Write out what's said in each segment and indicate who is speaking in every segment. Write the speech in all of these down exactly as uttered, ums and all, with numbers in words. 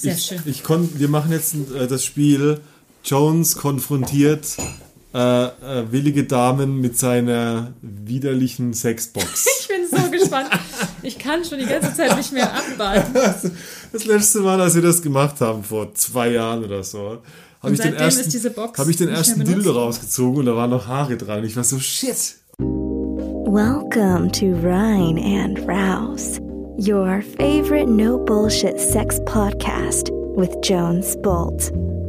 Speaker 1: Sehr
Speaker 2: ich,
Speaker 1: schön.
Speaker 2: Ich kon, wir machen jetzt äh, das Spiel Jones konfrontiert äh, äh, willige Damen mit seiner widerlichen Sexbox.
Speaker 1: Ich bin so gespannt. Ich kann schon die ganze Zeit nicht mehr abwarten.
Speaker 2: Das letzte Mal, als wir das gemacht haben, vor zwei Jahren oder so, habe ich den
Speaker 1: seitdem ist
Speaker 2: ersten,
Speaker 1: diese Box
Speaker 2: hab ich den
Speaker 1: nicht
Speaker 2: ersten
Speaker 1: mehr
Speaker 2: Dildo
Speaker 1: benutzt.
Speaker 2: rausgezogen und da waren noch Haare dran. Und ich war so, shit.
Speaker 3: Welcome to Rhine and Rouse, your favorite no bullshit sex podcast with Jones Bolt.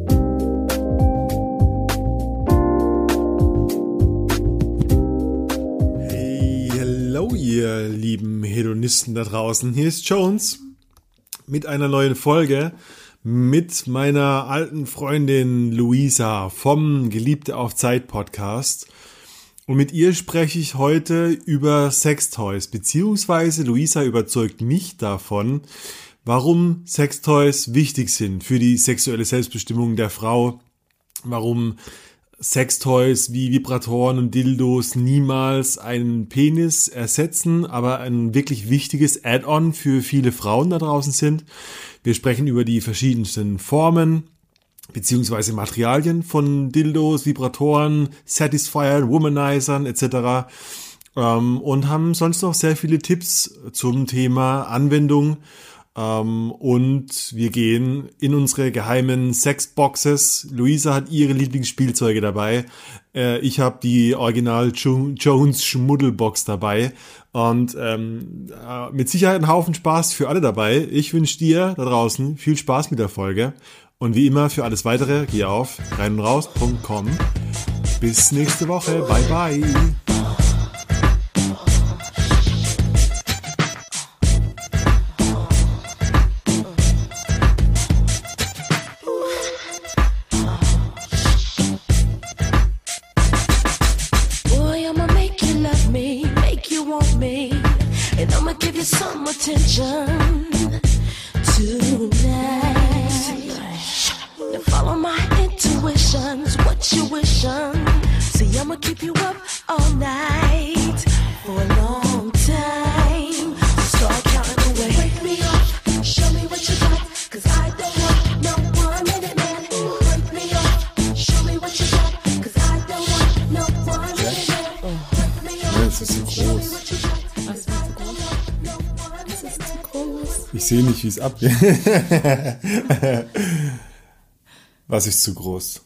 Speaker 2: Hey, hello ihr lieben Hedonisten da draußen. Hier ist Jones mit einer neuen Folge mit meiner alten Freundin Luisa vom Geliebte auf Zeit Podcast. Und mit ihr spreche ich heute über Sextoys, beziehungsweise Luisa überzeugt mich davon, warum Sextoys wichtig sind für die sexuelle Selbstbestimmung der Frau, warum Sextoys wie Vibratoren und Dildos niemals einen Penis ersetzen, aber ein wirklich wichtiges Add-on für viele Frauen da draußen sind. Wir sprechen über die verschiedensten Formen beziehungsweise Materialien von Dildos, Vibratoren, Satisfiern, Womanizern et cetera. Ähm, und haben sonst noch sehr viele Tipps zum Thema Anwendung. Ähm, und wir gehen in unsere geheimen Sexboxes. Luisa hat ihre Lieblingsspielzeuge dabei. Äh, ich habe die Original jo- Jones Schmuddelbox dabei. Und ähm, äh, mit Sicherheit ein Haufen Spaß für alle dabei. Ich wünsche dir da draußen viel Spaß mit der Folge. Und wie immer, für alles Weitere, geh auf rein und raus punkt com. Bis nächste Woche. Bye, bye.
Speaker 4: Boy, I'ma make you love me, make you want me, and I'ma give you some attention tonight. Now follow my intuitions, what you wishin'. See, I'ma keep you up all night for a long time. So start counting away. Wake me up, show me what you got, 'cause I don't want no one minute man. Wake me up, show me what you got, 'cause I don't want no one minute man. Wake me up,
Speaker 2: Ja, es ist so
Speaker 4: show me
Speaker 2: groß.
Speaker 4: what you got.
Speaker 1: Was war zu groß? Es ist zu groß.
Speaker 2: Ich sehe nicht, wie es abgeht. Was ist zu groß?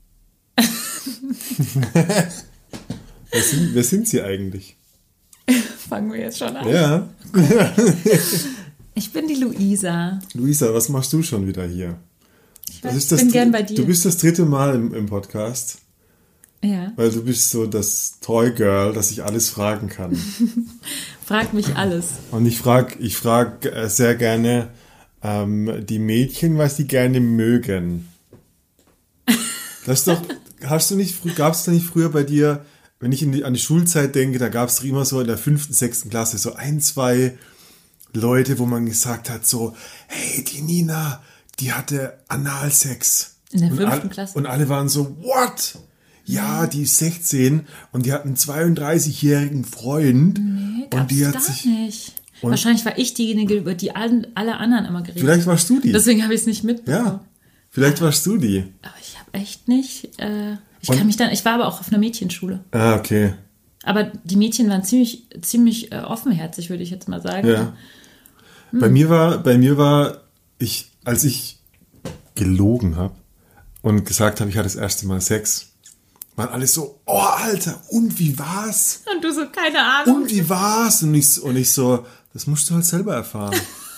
Speaker 2: wer, sind, wer sind sie eigentlich?
Speaker 1: Fangen wir jetzt schon an.
Speaker 2: Ja.
Speaker 1: Ich bin die Luisa.
Speaker 2: Luisa, was machst du schon wieder hier?
Speaker 1: Ich,
Speaker 2: Das
Speaker 1: weiß,
Speaker 2: ist das
Speaker 1: bin
Speaker 2: dr-
Speaker 1: gern bei dir.
Speaker 2: Du bist das dritte Mal im, im Podcast,
Speaker 1: ja.
Speaker 2: weil du bist so das Toy Girl, das ich alles fragen kann.
Speaker 1: Frag mich alles.
Speaker 2: Und ich frage ich frag äh, sehr gerne ähm, die Mädchen, was die gerne mögen. Das ist doch, hast du nicht, gab es da nicht früher bei dir, wenn ich in die, an die Schulzeit denke, da gab es doch immer so in der fünften, sechsten Klasse so ein, zwei Leute, wo man gesagt hat so, hey, die Nina, die hatte Analsex.
Speaker 1: In der
Speaker 2: und
Speaker 1: fünften
Speaker 2: all,
Speaker 1: Klasse?
Speaker 2: Und alle waren so, what? Ja, die ist sechzehn und die hat einen zweiunddreißigjährigen Freund.
Speaker 1: Nee,
Speaker 2: und
Speaker 1: gab's
Speaker 2: die hat
Speaker 1: gar
Speaker 2: sich,
Speaker 1: nicht.
Speaker 2: und-
Speaker 1: Wahrscheinlich war ich diejenige, über die alle, alle anderen immer geredet
Speaker 2: Vielleicht warst du die.
Speaker 1: Deswegen habe ich es nicht mitbekommen.
Speaker 2: Ja, vielleicht warst du die.
Speaker 1: Aber ich habe echt nicht. Äh, ich
Speaker 2: Und-
Speaker 1: kann mich dann. Ich war aber auch auf einer Mädchenschule.
Speaker 2: Ah, okay.
Speaker 1: Aber die Mädchen waren ziemlich, ziemlich äh, offenherzig, würde ich jetzt mal sagen.
Speaker 2: Ja. Bei mir war, bei mir war ich, als ich gelogen habe und gesagt habe, ich hatte das erste Mal Sex, waren alle so, oh Alter, und wie war's?
Speaker 1: Und du so, keine Ahnung.
Speaker 2: Und wie war's? Und ich, und ich so, das musst du halt selber erfahren.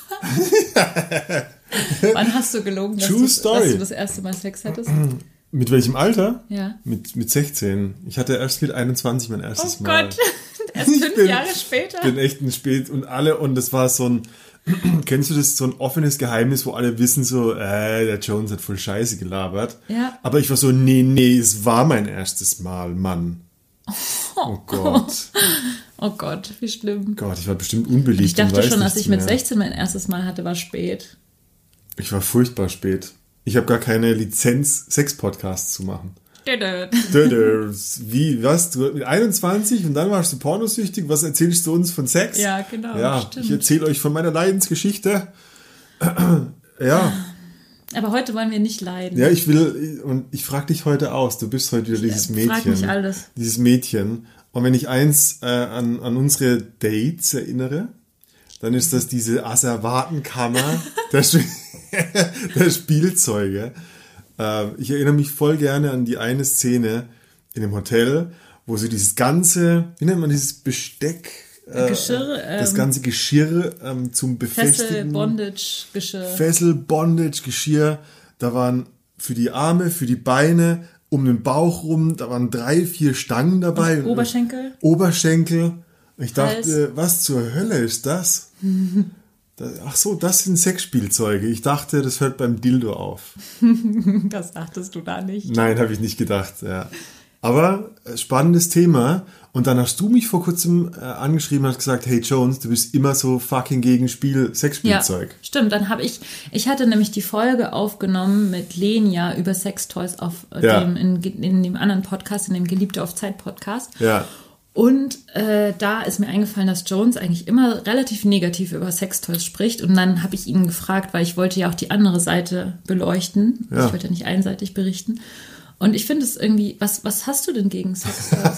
Speaker 1: Wann hast du gelogen, dass,
Speaker 2: True
Speaker 1: du,
Speaker 2: story.
Speaker 1: dass du das erste Mal Sex hattest?
Speaker 2: Mit welchem Alter?
Speaker 1: Ja.
Speaker 2: Mit, mit sechzehn. Ich hatte erst mit einundzwanzig mein erstes
Speaker 1: Oh
Speaker 2: Mal.
Speaker 1: Gott, erst
Speaker 2: Ich
Speaker 1: fünf
Speaker 2: bin-
Speaker 1: Jahre später.
Speaker 2: bin echt ein Spät und alle, und das war so ein, kennst du das, so ein offenes Geheimnis, wo alle wissen so, äh, der Jones hat voll Scheiße gelabert.
Speaker 1: Ja.
Speaker 2: Aber ich war so, nee, nee, es war mein erstes Mal, Mann. Oh Gott.
Speaker 1: Oh Gott, wie schlimm.
Speaker 2: Gott, ich war bestimmt unbeliebt.
Speaker 1: Ich dachte
Speaker 2: und weiß
Speaker 1: schon, als
Speaker 2: nichts
Speaker 1: ich mit
Speaker 2: mehr.
Speaker 1: sechzehn mein erstes Mal hatte, war spät.
Speaker 2: Ich war furchtbar spät. Ich habe gar keine Lizenz, Sex-Podcasts zu machen. Dödö. Wie, was? Du mit einundzwanzig und dann warst du pornosüchtig? Was erzählst du uns von Sex?
Speaker 1: Ja, genau,
Speaker 2: Ja,
Speaker 1: stimmt.
Speaker 2: ich erzähle euch von meiner Leidensgeschichte. Ja.
Speaker 1: Aber heute wollen wir nicht leiden.
Speaker 2: Ja, ich will, und ich frage dich heute aus, du bist heute wieder dieses Mädchen.
Speaker 1: Frag mich alles.
Speaker 2: Dieses Mädchen. Und wenn ich eins äh, an, an unsere Dates erinnere, dann ist das diese Asservatenkammer der, Sp- der Spielzeuge. Äh, ich erinnere mich voll gerne an die eine Szene in dem Hotel, wo sie dieses ganze, wie nennt man dieses Besteck? Äh,
Speaker 1: Geschirr. Ähm,
Speaker 2: das ganze Geschirr ähm, zum Befestigen.
Speaker 1: Fessel, Bondage, Geschirr.
Speaker 2: Fessel, Bondage, Geschirr. Da waren für die Arme, für die Beine, um den Bauch rum, da waren drei, vier Stangen dabei.
Speaker 1: Und Oberschenkel.
Speaker 2: Oberschenkel. Ich dachte,
Speaker 1: Hals.
Speaker 2: was zur Hölle ist das? das? Ach so, das sind Sexspielzeuge. Ich dachte, das hört beim Dildo auf.
Speaker 1: Das dachtest du da nicht.
Speaker 2: Nein, habe ich nicht gedacht, ja. Aber äh, spannendes Thema. Und dann hast du mich vor kurzem äh, angeschrieben und hast gesagt, hey Jones, du bist immer so fucking gegen Spiel, Sexspielzeug.
Speaker 1: Ja, stimmt. Dann habe ich, ich hatte nämlich die Folge aufgenommen mit Lenia über Sextoys auf äh,
Speaker 2: Ja.
Speaker 1: dem, in, in dem anderen Podcast, in dem Geliebte auf Zeit Podcast.
Speaker 2: Ja.
Speaker 1: Und äh, da ist mir eingefallen, dass Jones eigentlich immer relativ negativ über Sextoys spricht. Und dann habe ich ihn gefragt, weil ich wollte ja auch die andere Seite beleuchten.
Speaker 2: Ja.
Speaker 1: Ich wollte ja nicht einseitig berichten. Und ich finde es irgendwie, was, was hast du denn gegen Sextoys?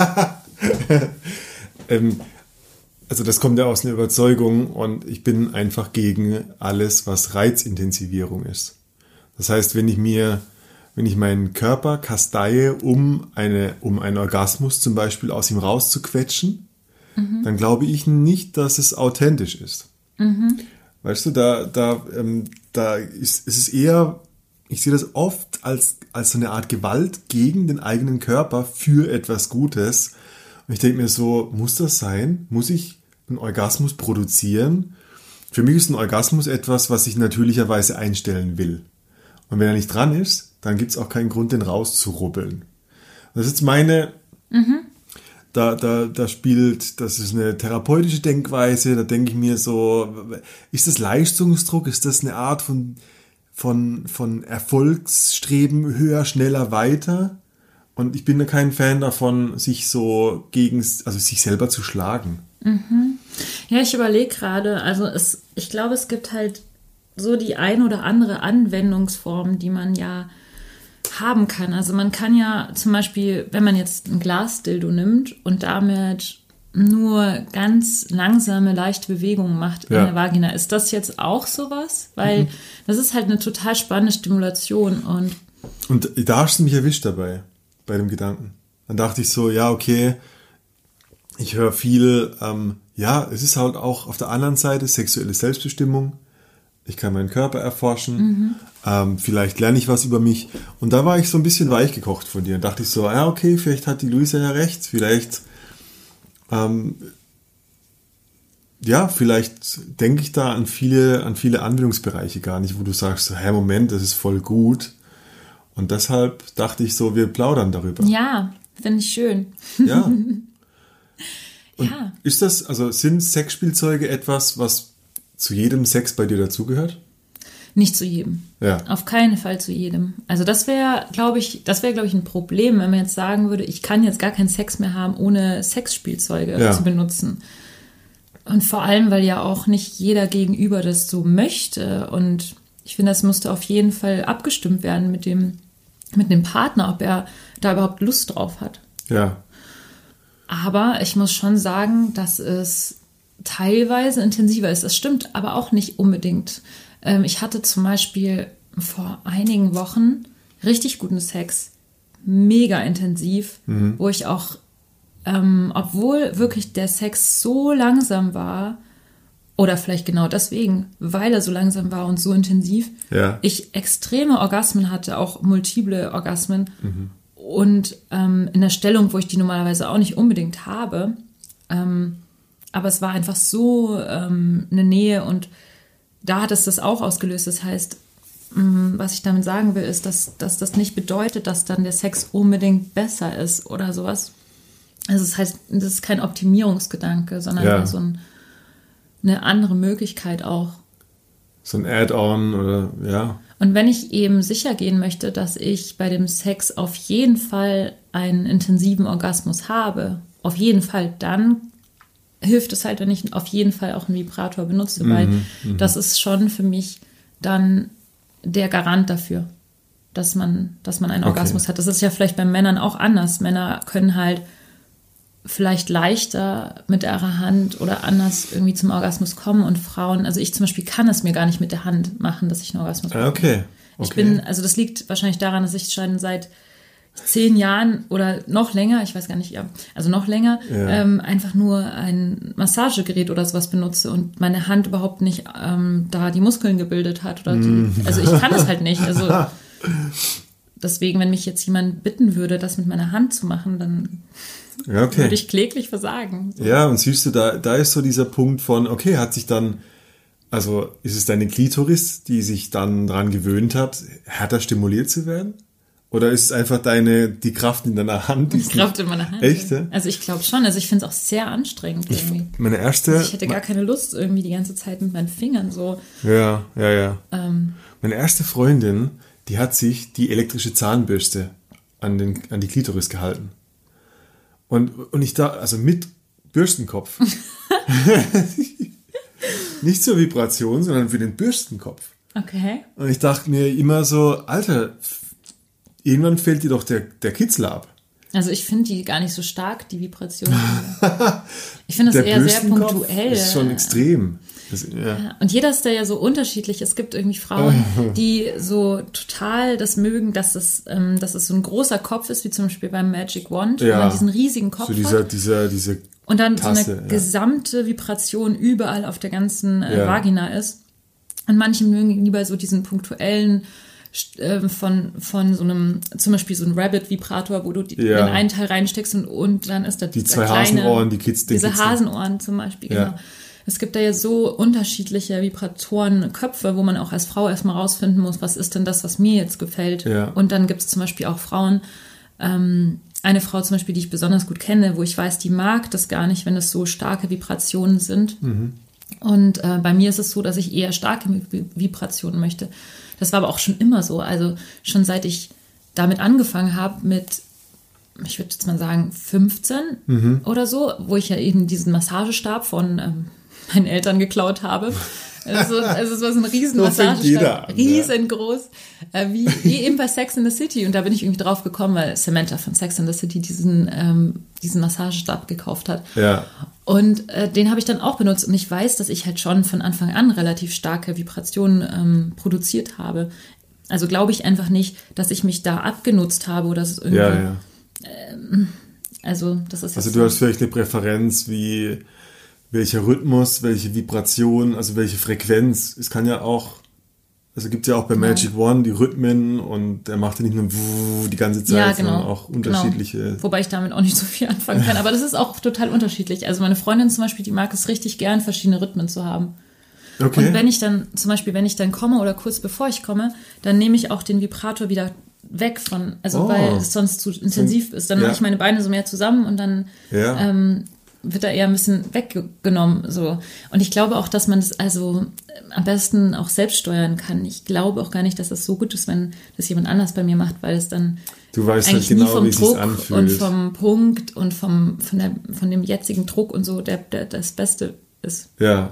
Speaker 2: ähm, also das kommt ja aus einer Überzeugung und ich bin einfach gegen alles, was Reizintensivierung ist. Das heißt, wenn ich mir, wenn ich meinen Körper kasteie, um eine, um einen Orgasmus zum Beispiel aus ihm rauszuquetschen, mhm. dann glaube ich nicht, dass es authentisch ist. Mhm. Weißt du, da, da, ähm, da ist, ist es eher, ich sehe das oft als, als so eine Art Gewalt gegen den eigenen Körper für etwas Gutes. Und ich denke mir so, muss das sein? Muss ich einen Orgasmus produzieren? Für mich ist ein Orgasmus etwas, was ich natürlicherweise einstellen will. Und wenn er nicht dran ist, dann gibt es auch keinen Grund, den rauszurubbeln. Das ist jetzt meine, mhm. da, da, da spielt, das ist eine therapeutische Denkweise, da denke ich mir so, ist das Leistungsdruck, ist das eine Art von, von, von Erfolgsstreben, höher, schneller, weiter? Und ich bin da kein Fan davon, sich so gegen, also sich selber zu schlagen.
Speaker 1: Mhm. Ja, ich überlege gerade, also es, ich glaube, es gibt halt so die ein oder andere Anwendungsform, die man ja haben kann. Also man kann ja zum Beispiel, wenn man jetzt ein Glasdildo nimmt und damit nur ganz langsame, leichte Bewegungen macht
Speaker 2: ja.
Speaker 1: in der Vagina, ist das jetzt auch sowas? Weil mhm. das ist halt eine total spannende Stimulation. Und,
Speaker 2: und da hast du mich erwischt dabei, bei dem Gedanken. Dann dachte ich so, ja, okay, ich höre viel, ähm, ja, es ist halt auch auf der anderen Seite sexuelle Selbstbestimmung. Ich kann meinen Körper erforschen, mhm. ähm, vielleicht lerne ich was über mich. Und da war ich so ein bisschen weich gekocht von dir und dachte ich so, ja, okay, vielleicht hat die Luisa ja recht, vielleicht, ähm, ja, vielleicht denke ich da an viele, an viele Anwendungsbereiche gar nicht, wo du sagst, hä, Moment, das ist voll gut. Und deshalb dachte ich so, wir plaudern darüber.
Speaker 1: Ja, finde ich schön.
Speaker 2: Ja. Und
Speaker 1: ja.
Speaker 2: Ist das, also sind Sexspielzeuge etwas, was zu jedem Sex bei dir dazugehört?
Speaker 1: Nicht zu jedem.
Speaker 2: Ja.
Speaker 1: Auf keinen Fall zu jedem. Also das wäre, glaube ich, das wäre, glaube ich, ein Problem, wenn man jetzt sagen würde, ich kann jetzt gar keinen Sex mehr haben, ohne Sexspielzeuge
Speaker 2: ja.
Speaker 1: zu benutzen. Und vor allem, weil ja auch nicht jeder Gegenüber das so möchte. Und ich finde, das musste auf jeden Fall abgestimmt werden mit dem, mit dem Partner, ob er da überhaupt Lust drauf hat.
Speaker 2: Ja.
Speaker 1: Aber ich muss schon sagen, dass es teilweise intensiver ist. Das stimmt aber auch nicht unbedingt. Ähm, ich hatte zum Beispiel vor einigen Wochen richtig guten Sex, mega intensiv, mhm. wo ich auch, ähm, obwohl wirklich der Sex so langsam war, oder vielleicht genau deswegen, weil er so langsam war und so intensiv,
Speaker 2: ja.
Speaker 1: ich extreme Orgasmen hatte, auch multiple Orgasmen. Mhm. Und ähm, in der Stellung, wo ich die normalerweise auch nicht unbedingt habe. Ähm, aber es war einfach so ähm, eine Nähe und da hat es das auch ausgelöst. Das heißt, ähm, was ich damit sagen will, ist, dass, dass das nicht bedeutet, dass dann der Sex unbedingt besser ist oder sowas. Also das heißt, das ist kein Optimierungsgedanke, sondern
Speaker 2: ja.
Speaker 1: so ein, eine andere Möglichkeit auch.
Speaker 2: So ein Add-on oder ja.
Speaker 1: Und wenn ich eben sicher gehen möchte, dass ich bei dem Sex auf jeden Fall einen intensiven Orgasmus habe, auf jeden Fall, dann hilft es halt, wenn ich auf jeden Fall auch einen Vibrator benutze, weil
Speaker 2: mhm, mhm.
Speaker 1: das ist schon für mich dann der Garant dafür, dass man, dass man einen
Speaker 2: Okay.
Speaker 1: Orgasmus hat. Das ist ja vielleicht bei Männern auch anders. Männer können halt vielleicht leichter mit ihrer Hand oder anders irgendwie zum Orgasmus kommen und Frauen, also ich zum Beispiel kann es mir gar nicht mit der Hand machen, dass ich einen Orgasmus
Speaker 2: Ah, okay.
Speaker 1: Ich
Speaker 2: okay.
Speaker 1: bin, also das liegt wahrscheinlich daran, dass ich schon seit zehn Jahren oder noch länger, ich weiß gar nicht, ja, also noch länger,
Speaker 2: Ja.
Speaker 1: ähm, einfach nur ein Massagegerät oder sowas benutze und meine Hand überhaupt nicht ähm, da die Muskeln gebildet hat. Oder die,
Speaker 2: Mm.
Speaker 1: also ich kann es halt nicht. Also deswegen, wenn mich jetzt jemand bitten würde, das mit meiner Hand zu machen, dann
Speaker 2: Ja, okay.
Speaker 1: würde ich kläglich versagen. So.
Speaker 2: Ja, und siehst du, da, da ist so dieser Punkt von, okay, hat sich dann, also ist es deine Klitoris, die sich dann dran gewöhnt hat, härter stimuliert zu werden? Oder ist es einfach deine, die Kraft in deiner Hand?
Speaker 1: Die Kraft in meiner Hand.
Speaker 2: Echt, ja?
Speaker 1: Also ich glaube schon, also ich finde es auch sehr anstrengend irgendwie.
Speaker 2: Meine erste...
Speaker 1: Also ich hätte gar keine Lust irgendwie die ganze Zeit mit meinen Fingern so.
Speaker 2: Ja, ja, ja.
Speaker 1: Ähm,
Speaker 2: Meine erste Freundin, die hat sich die elektrische Zahnbürste an, den, an die Klitoris gehalten. Und, und ich da, also mit Bürstenkopf. Nicht zur Vibration, sondern für den Bürstenkopf.
Speaker 1: okay.
Speaker 2: Und ich dachte mir immer so, Alter, irgendwann fällt dir doch der, der Kitzel ab.
Speaker 1: Also ich finde die gar nicht so stark, die Vibration. Ich finde das
Speaker 2: Der
Speaker 1: eher sehr
Speaker 2: Bürstenkopf
Speaker 1: punktuell.
Speaker 2: ist schon extrem. Das, ja.
Speaker 1: Und jeder ist da ja so unterschiedlich. Es gibt irgendwie Frauen, die so total das mögen, dass es, ähm, dass es so ein großer Kopf ist, wie zum Beispiel beim Magic Wand, wo
Speaker 2: Ja.
Speaker 1: man diesen riesigen Kopf
Speaker 2: So dieser,
Speaker 1: hat.
Speaker 2: dieser, diese
Speaker 1: Und dann
Speaker 2: Tasse,
Speaker 1: so eine
Speaker 2: ja.
Speaker 1: gesamte Vibration überall auf der ganzen äh,
Speaker 2: Ja.
Speaker 1: Vagina ist. Und manche mögen lieber so diesen punktuellen äh, von, von so einem, zum Beispiel so ein Rabbit-Vibrator, wo du die,
Speaker 2: Ja.
Speaker 1: in einen Teil reinsteckst und, und dann ist da
Speaker 2: Die
Speaker 1: dieser
Speaker 2: zwei
Speaker 1: kleine,
Speaker 2: Hasenohren, die Kids- den
Speaker 1: diese
Speaker 2: Kitzeln.
Speaker 1: Hasenohren zum Beispiel,
Speaker 2: Ja.
Speaker 1: genau. Es gibt da ja so unterschiedliche Vibratorenköpfe, wo man auch als Frau erstmal rausfinden muss, was ist denn das, was mir jetzt gefällt.
Speaker 2: Ja.
Speaker 1: Und dann gibt es zum Beispiel auch Frauen, ähm, eine Frau zum Beispiel, die ich besonders gut kenne, wo ich weiß, die mag das gar nicht, wenn es so starke Vibrationen sind.
Speaker 2: Mhm.
Speaker 1: Und äh, bei mir ist es so, dass ich eher starke Vi- Vibrationen möchte. Das war aber auch schon immer so. Also schon seit ich damit angefangen habe mit, ich würde jetzt mal sagen, fünfzehn
Speaker 2: Mhm.
Speaker 1: oder so, wo ich ja eben diesen Massagestab von ähm, meinen Eltern geklaut habe. Also, also es war so ein riesen
Speaker 2: So fängt jeder
Speaker 1: Massagestab,
Speaker 2: an,
Speaker 1: riesengroß, äh, wie, wie eben bei Sex in the City. Und da bin ich irgendwie drauf gekommen, weil Samantha von Sex in the City diesen, ähm, diesen Massagestab gekauft hat.
Speaker 2: Ja.
Speaker 1: Und äh, den habe ich dann auch benutzt. Und ich weiß, dass ich halt schon von Anfang an relativ starke Vibrationen ähm, produziert habe. Also glaube ich einfach nicht, dass ich mich da abgenutzt habe oder dass es irgendwie.
Speaker 2: Ja, ja.
Speaker 1: Also das ist
Speaker 2: Also
Speaker 1: jetzt
Speaker 2: du
Speaker 1: so.
Speaker 2: hast vielleicht eine Präferenz, wie welcher Rhythmus, welche Vibration, also welche Frequenz. Es kann ja auch, also gibt es ja auch bei Magic One die Rhythmen und der macht ja nicht nur wuh die ganze Zeit,
Speaker 1: Ja,
Speaker 2: sondern
Speaker 1: genau.
Speaker 2: auch unterschiedliche.
Speaker 1: Genau. Wobei ich damit auch nicht so viel anfangen kann. Aber das ist auch total unterschiedlich. Also meine Freundin zum Beispiel, die mag es richtig gern, verschiedene Rhythmen zu haben.
Speaker 2: Okay.
Speaker 1: Und wenn ich dann, zum Beispiel, wenn ich dann komme oder kurz bevor ich komme, dann nehme ich auch den Vibrator wieder weg von, also
Speaker 2: Oh.
Speaker 1: weil es sonst zu intensiv ist. Dann
Speaker 2: Ja.
Speaker 1: mache ich meine Beine so mehr zusammen und dann
Speaker 2: Ja.
Speaker 1: ähm, wird da eher ein bisschen weggenommen. So. Und ich glaube auch, dass man das also äh, am besten auch selbst steuern kann. Ich glaube auch gar nicht, dass das so gut ist, wenn das jemand anders bei mir macht, weil es dann
Speaker 2: Du weißt
Speaker 1: eigentlich
Speaker 2: halt
Speaker 1: nie
Speaker 2: genau,
Speaker 1: vom
Speaker 2: wie es sich
Speaker 1: Druck
Speaker 2: anfühlt.
Speaker 1: und vom Punkt und vom, von, der, von dem jetzigen Druck und so der, der das Beste ist.
Speaker 2: Ja.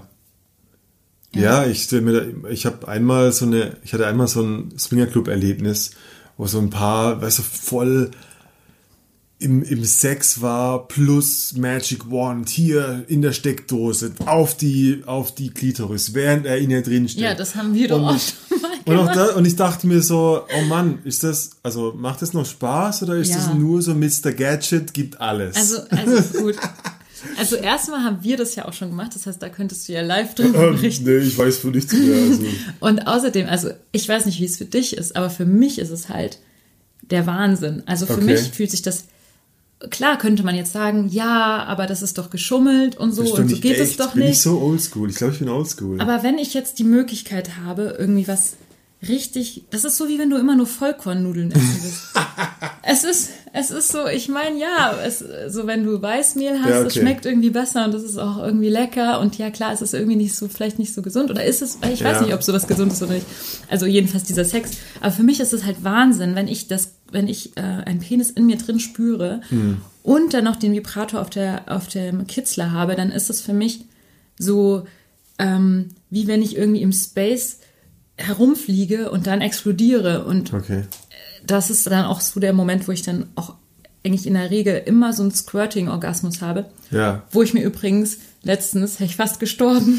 Speaker 2: Ja, ich stelle mir da, ich habe einmal so eine, ich hatte einmal so ein Swingerclub-Erlebnis, wo so ein Paar, weißt du, voll im, im Sex war, plus Magic Wand hier in der Steckdose auf die, auf die Klitoris, während er in ihr drin steht.
Speaker 1: Ja, das haben wir doch
Speaker 2: Und
Speaker 1: auch
Speaker 2: ich-
Speaker 1: schon mal
Speaker 2: Und, auch
Speaker 1: gemacht.
Speaker 2: da, und ich dachte mir so, oh Mann, ist das, also macht das noch Spaß oder ist
Speaker 1: Ja.
Speaker 2: das nur so Mister Gadget, gibt alles?
Speaker 1: Also, also gut. Also erstmal haben wir das ja auch schon gemacht, das heißt, da könntest du ja live drüber
Speaker 2: ähm,
Speaker 1: berichten.
Speaker 2: nee, ich weiß von nichts mehr. Also.
Speaker 1: Und außerdem, also ich weiß nicht, wie es für dich ist, aber für mich ist es halt der Wahnsinn. Also für
Speaker 2: Okay.
Speaker 1: mich fühlt sich das, klar könnte man jetzt sagen, ja, aber das ist doch geschummelt und so
Speaker 2: Das ist doch
Speaker 1: und so
Speaker 2: nicht
Speaker 1: geht es
Speaker 2: echt.
Speaker 1: doch
Speaker 2: Bin
Speaker 1: nicht.
Speaker 2: ich so oldschool? Ich glaube, ich bin oldschool.
Speaker 1: Aber wenn ich jetzt die Möglichkeit habe, irgendwie was richtig, das ist so wie wenn du immer nur Vollkornnudeln essen willst. es ist, es ist so, ich meine, ja, es, so wenn du Weißmehl hast,
Speaker 2: Ja, okay.
Speaker 1: es schmeckt irgendwie besser und es ist auch irgendwie lecker und ja klar, es ist irgendwie nicht so, vielleicht nicht so gesund oder ist es, ich weiß
Speaker 2: Ja.
Speaker 1: nicht, ob sowas gesund ist oder nicht. Also jedenfalls dieser Sex. Aber für mich ist es halt Wahnsinn, wenn ich das, wenn ich äh, einen Penis in mir drin spüre
Speaker 2: Hm.
Speaker 1: und dann noch den Vibrator auf der, auf dem Kitzler habe, dann ist es für mich so, ähm, wie wenn ich irgendwie im Space herumfliege und dann explodiere. Und
Speaker 2: Okay.
Speaker 1: das ist dann auch so der Moment, wo ich dann auch eigentlich in der Regel immer so einen Squirting-Orgasmus habe.
Speaker 2: Ja.
Speaker 1: Wo ich mir übrigens letztens, wäre ich fast gestorben.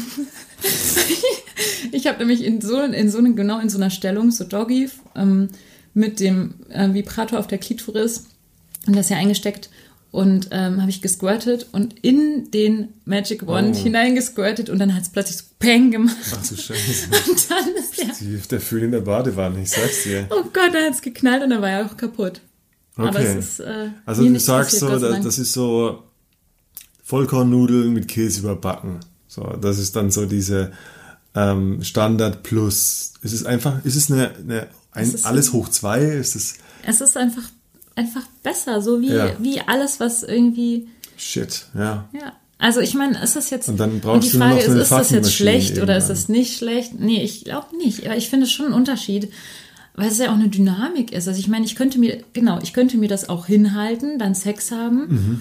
Speaker 1: Ich habe nämlich in so, in so eine, genau in so einer Stellung, so Doggy, ähm, mit dem äh, Vibrator auf der Klitoris und das ja eingesteckt und ähm, habe ich gesquirtet und in den Magic Wand
Speaker 2: Oh.
Speaker 1: hineingesquirtet und dann hat es plötzlich so Peng gemacht.
Speaker 2: Ach du Scheiße.
Speaker 1: Und dann ist der,
Speaker 2: Die, der Föhn in der Badewanne, ich sag's dir.
Speaker 1: oh Gott, dann hat es geknallt und dann war er auch kaputt. Aber
Speaker 2: Okay.
Speaker 1: es ist, äh,
Speaker 2: Also
Speaker 1: mir
Speaker 2: du
Speaker 1: nicht
Speaker 2: sagst
Speaker 1: passiert,
Speaker 2: so,
Speaker 1: Gott sei
Speaker 2: das,
Speaker 1: Dank.
Speaker 2: das ist so Vollkornnudeln mit Käse überbacken. So, das ist dann so diese ähm, Standard plus. Ist es einfach, ist es eine, eine ein,
Speaker 1: Es ist
Speaker 2: alles
Speaker 1: so-
Speaker 2: hoch zwei? Ist es
Speaker 1: Es ist einfach, einfach besser, so wie,
Speaker 2: Ja.
Speaker 1: wie alles, was irgendwie,
Speaker 2: Shit, ja.
Speaker 1: ja. Also ich meine, ist das jetzt,
Speaker 2: Und dann brauchst
Speaker 1: die
Speaker 2: du nur
Speaker 1: Frage
Speaker 2: noch so
Speaker 1: ist,
Speaker 2: eine
Speaker 1: ist das jetzt
Speaker 2: Fucking-Maschine
Speaker 1: schlecht oder ist
Speaker 2: irgendwann.
Speaker 1: das nicht schlecht? Nee, ich glaube nicht, aber ich finde schon einen Unterschied, weil es ja auch eine Dynamik ist. Also ich meine, ich könnte mir, genau, ich könnte mir das auch hinhalten, dann Sex haben
Speaker 2: Mhm.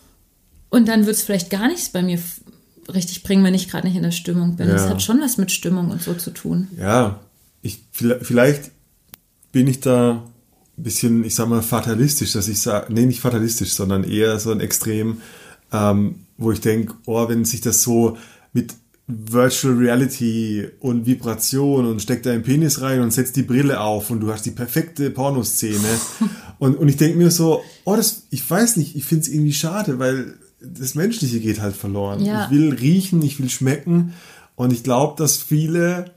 Speaker 1: und dann wird es vielleicht gar nichts bei mir f- richtig bringen, wenn ich gerade nicht in der Stimmung bin. Das
Speaker 2: Ja.
Speaker 1: hat schon was mit Stimmung und so zu tun.
Speaker 2: Ja, ich, vielleicht bin ich da ein bisschen, ich sag mal, fatalistisch, dass ich sage, nee, nicht fatalistisch, sondern eher so ein Extrem, ähm, wo ich denke, oh, wenn sich das so mit Virtual Reality und Vibration und steckt deinen Penis rein und setzt die Brille auf und du hast die perfekte Pornoszene. und, und ich denke mir so, oh, das, ich weiß nicht, ich finde es irgendwie schade, weil das Menschliche geht halt verloren.
Speaker 1: Ja.
Speaker 2: Ich will riechen, ich will schmecken und ich glaube, dass viele,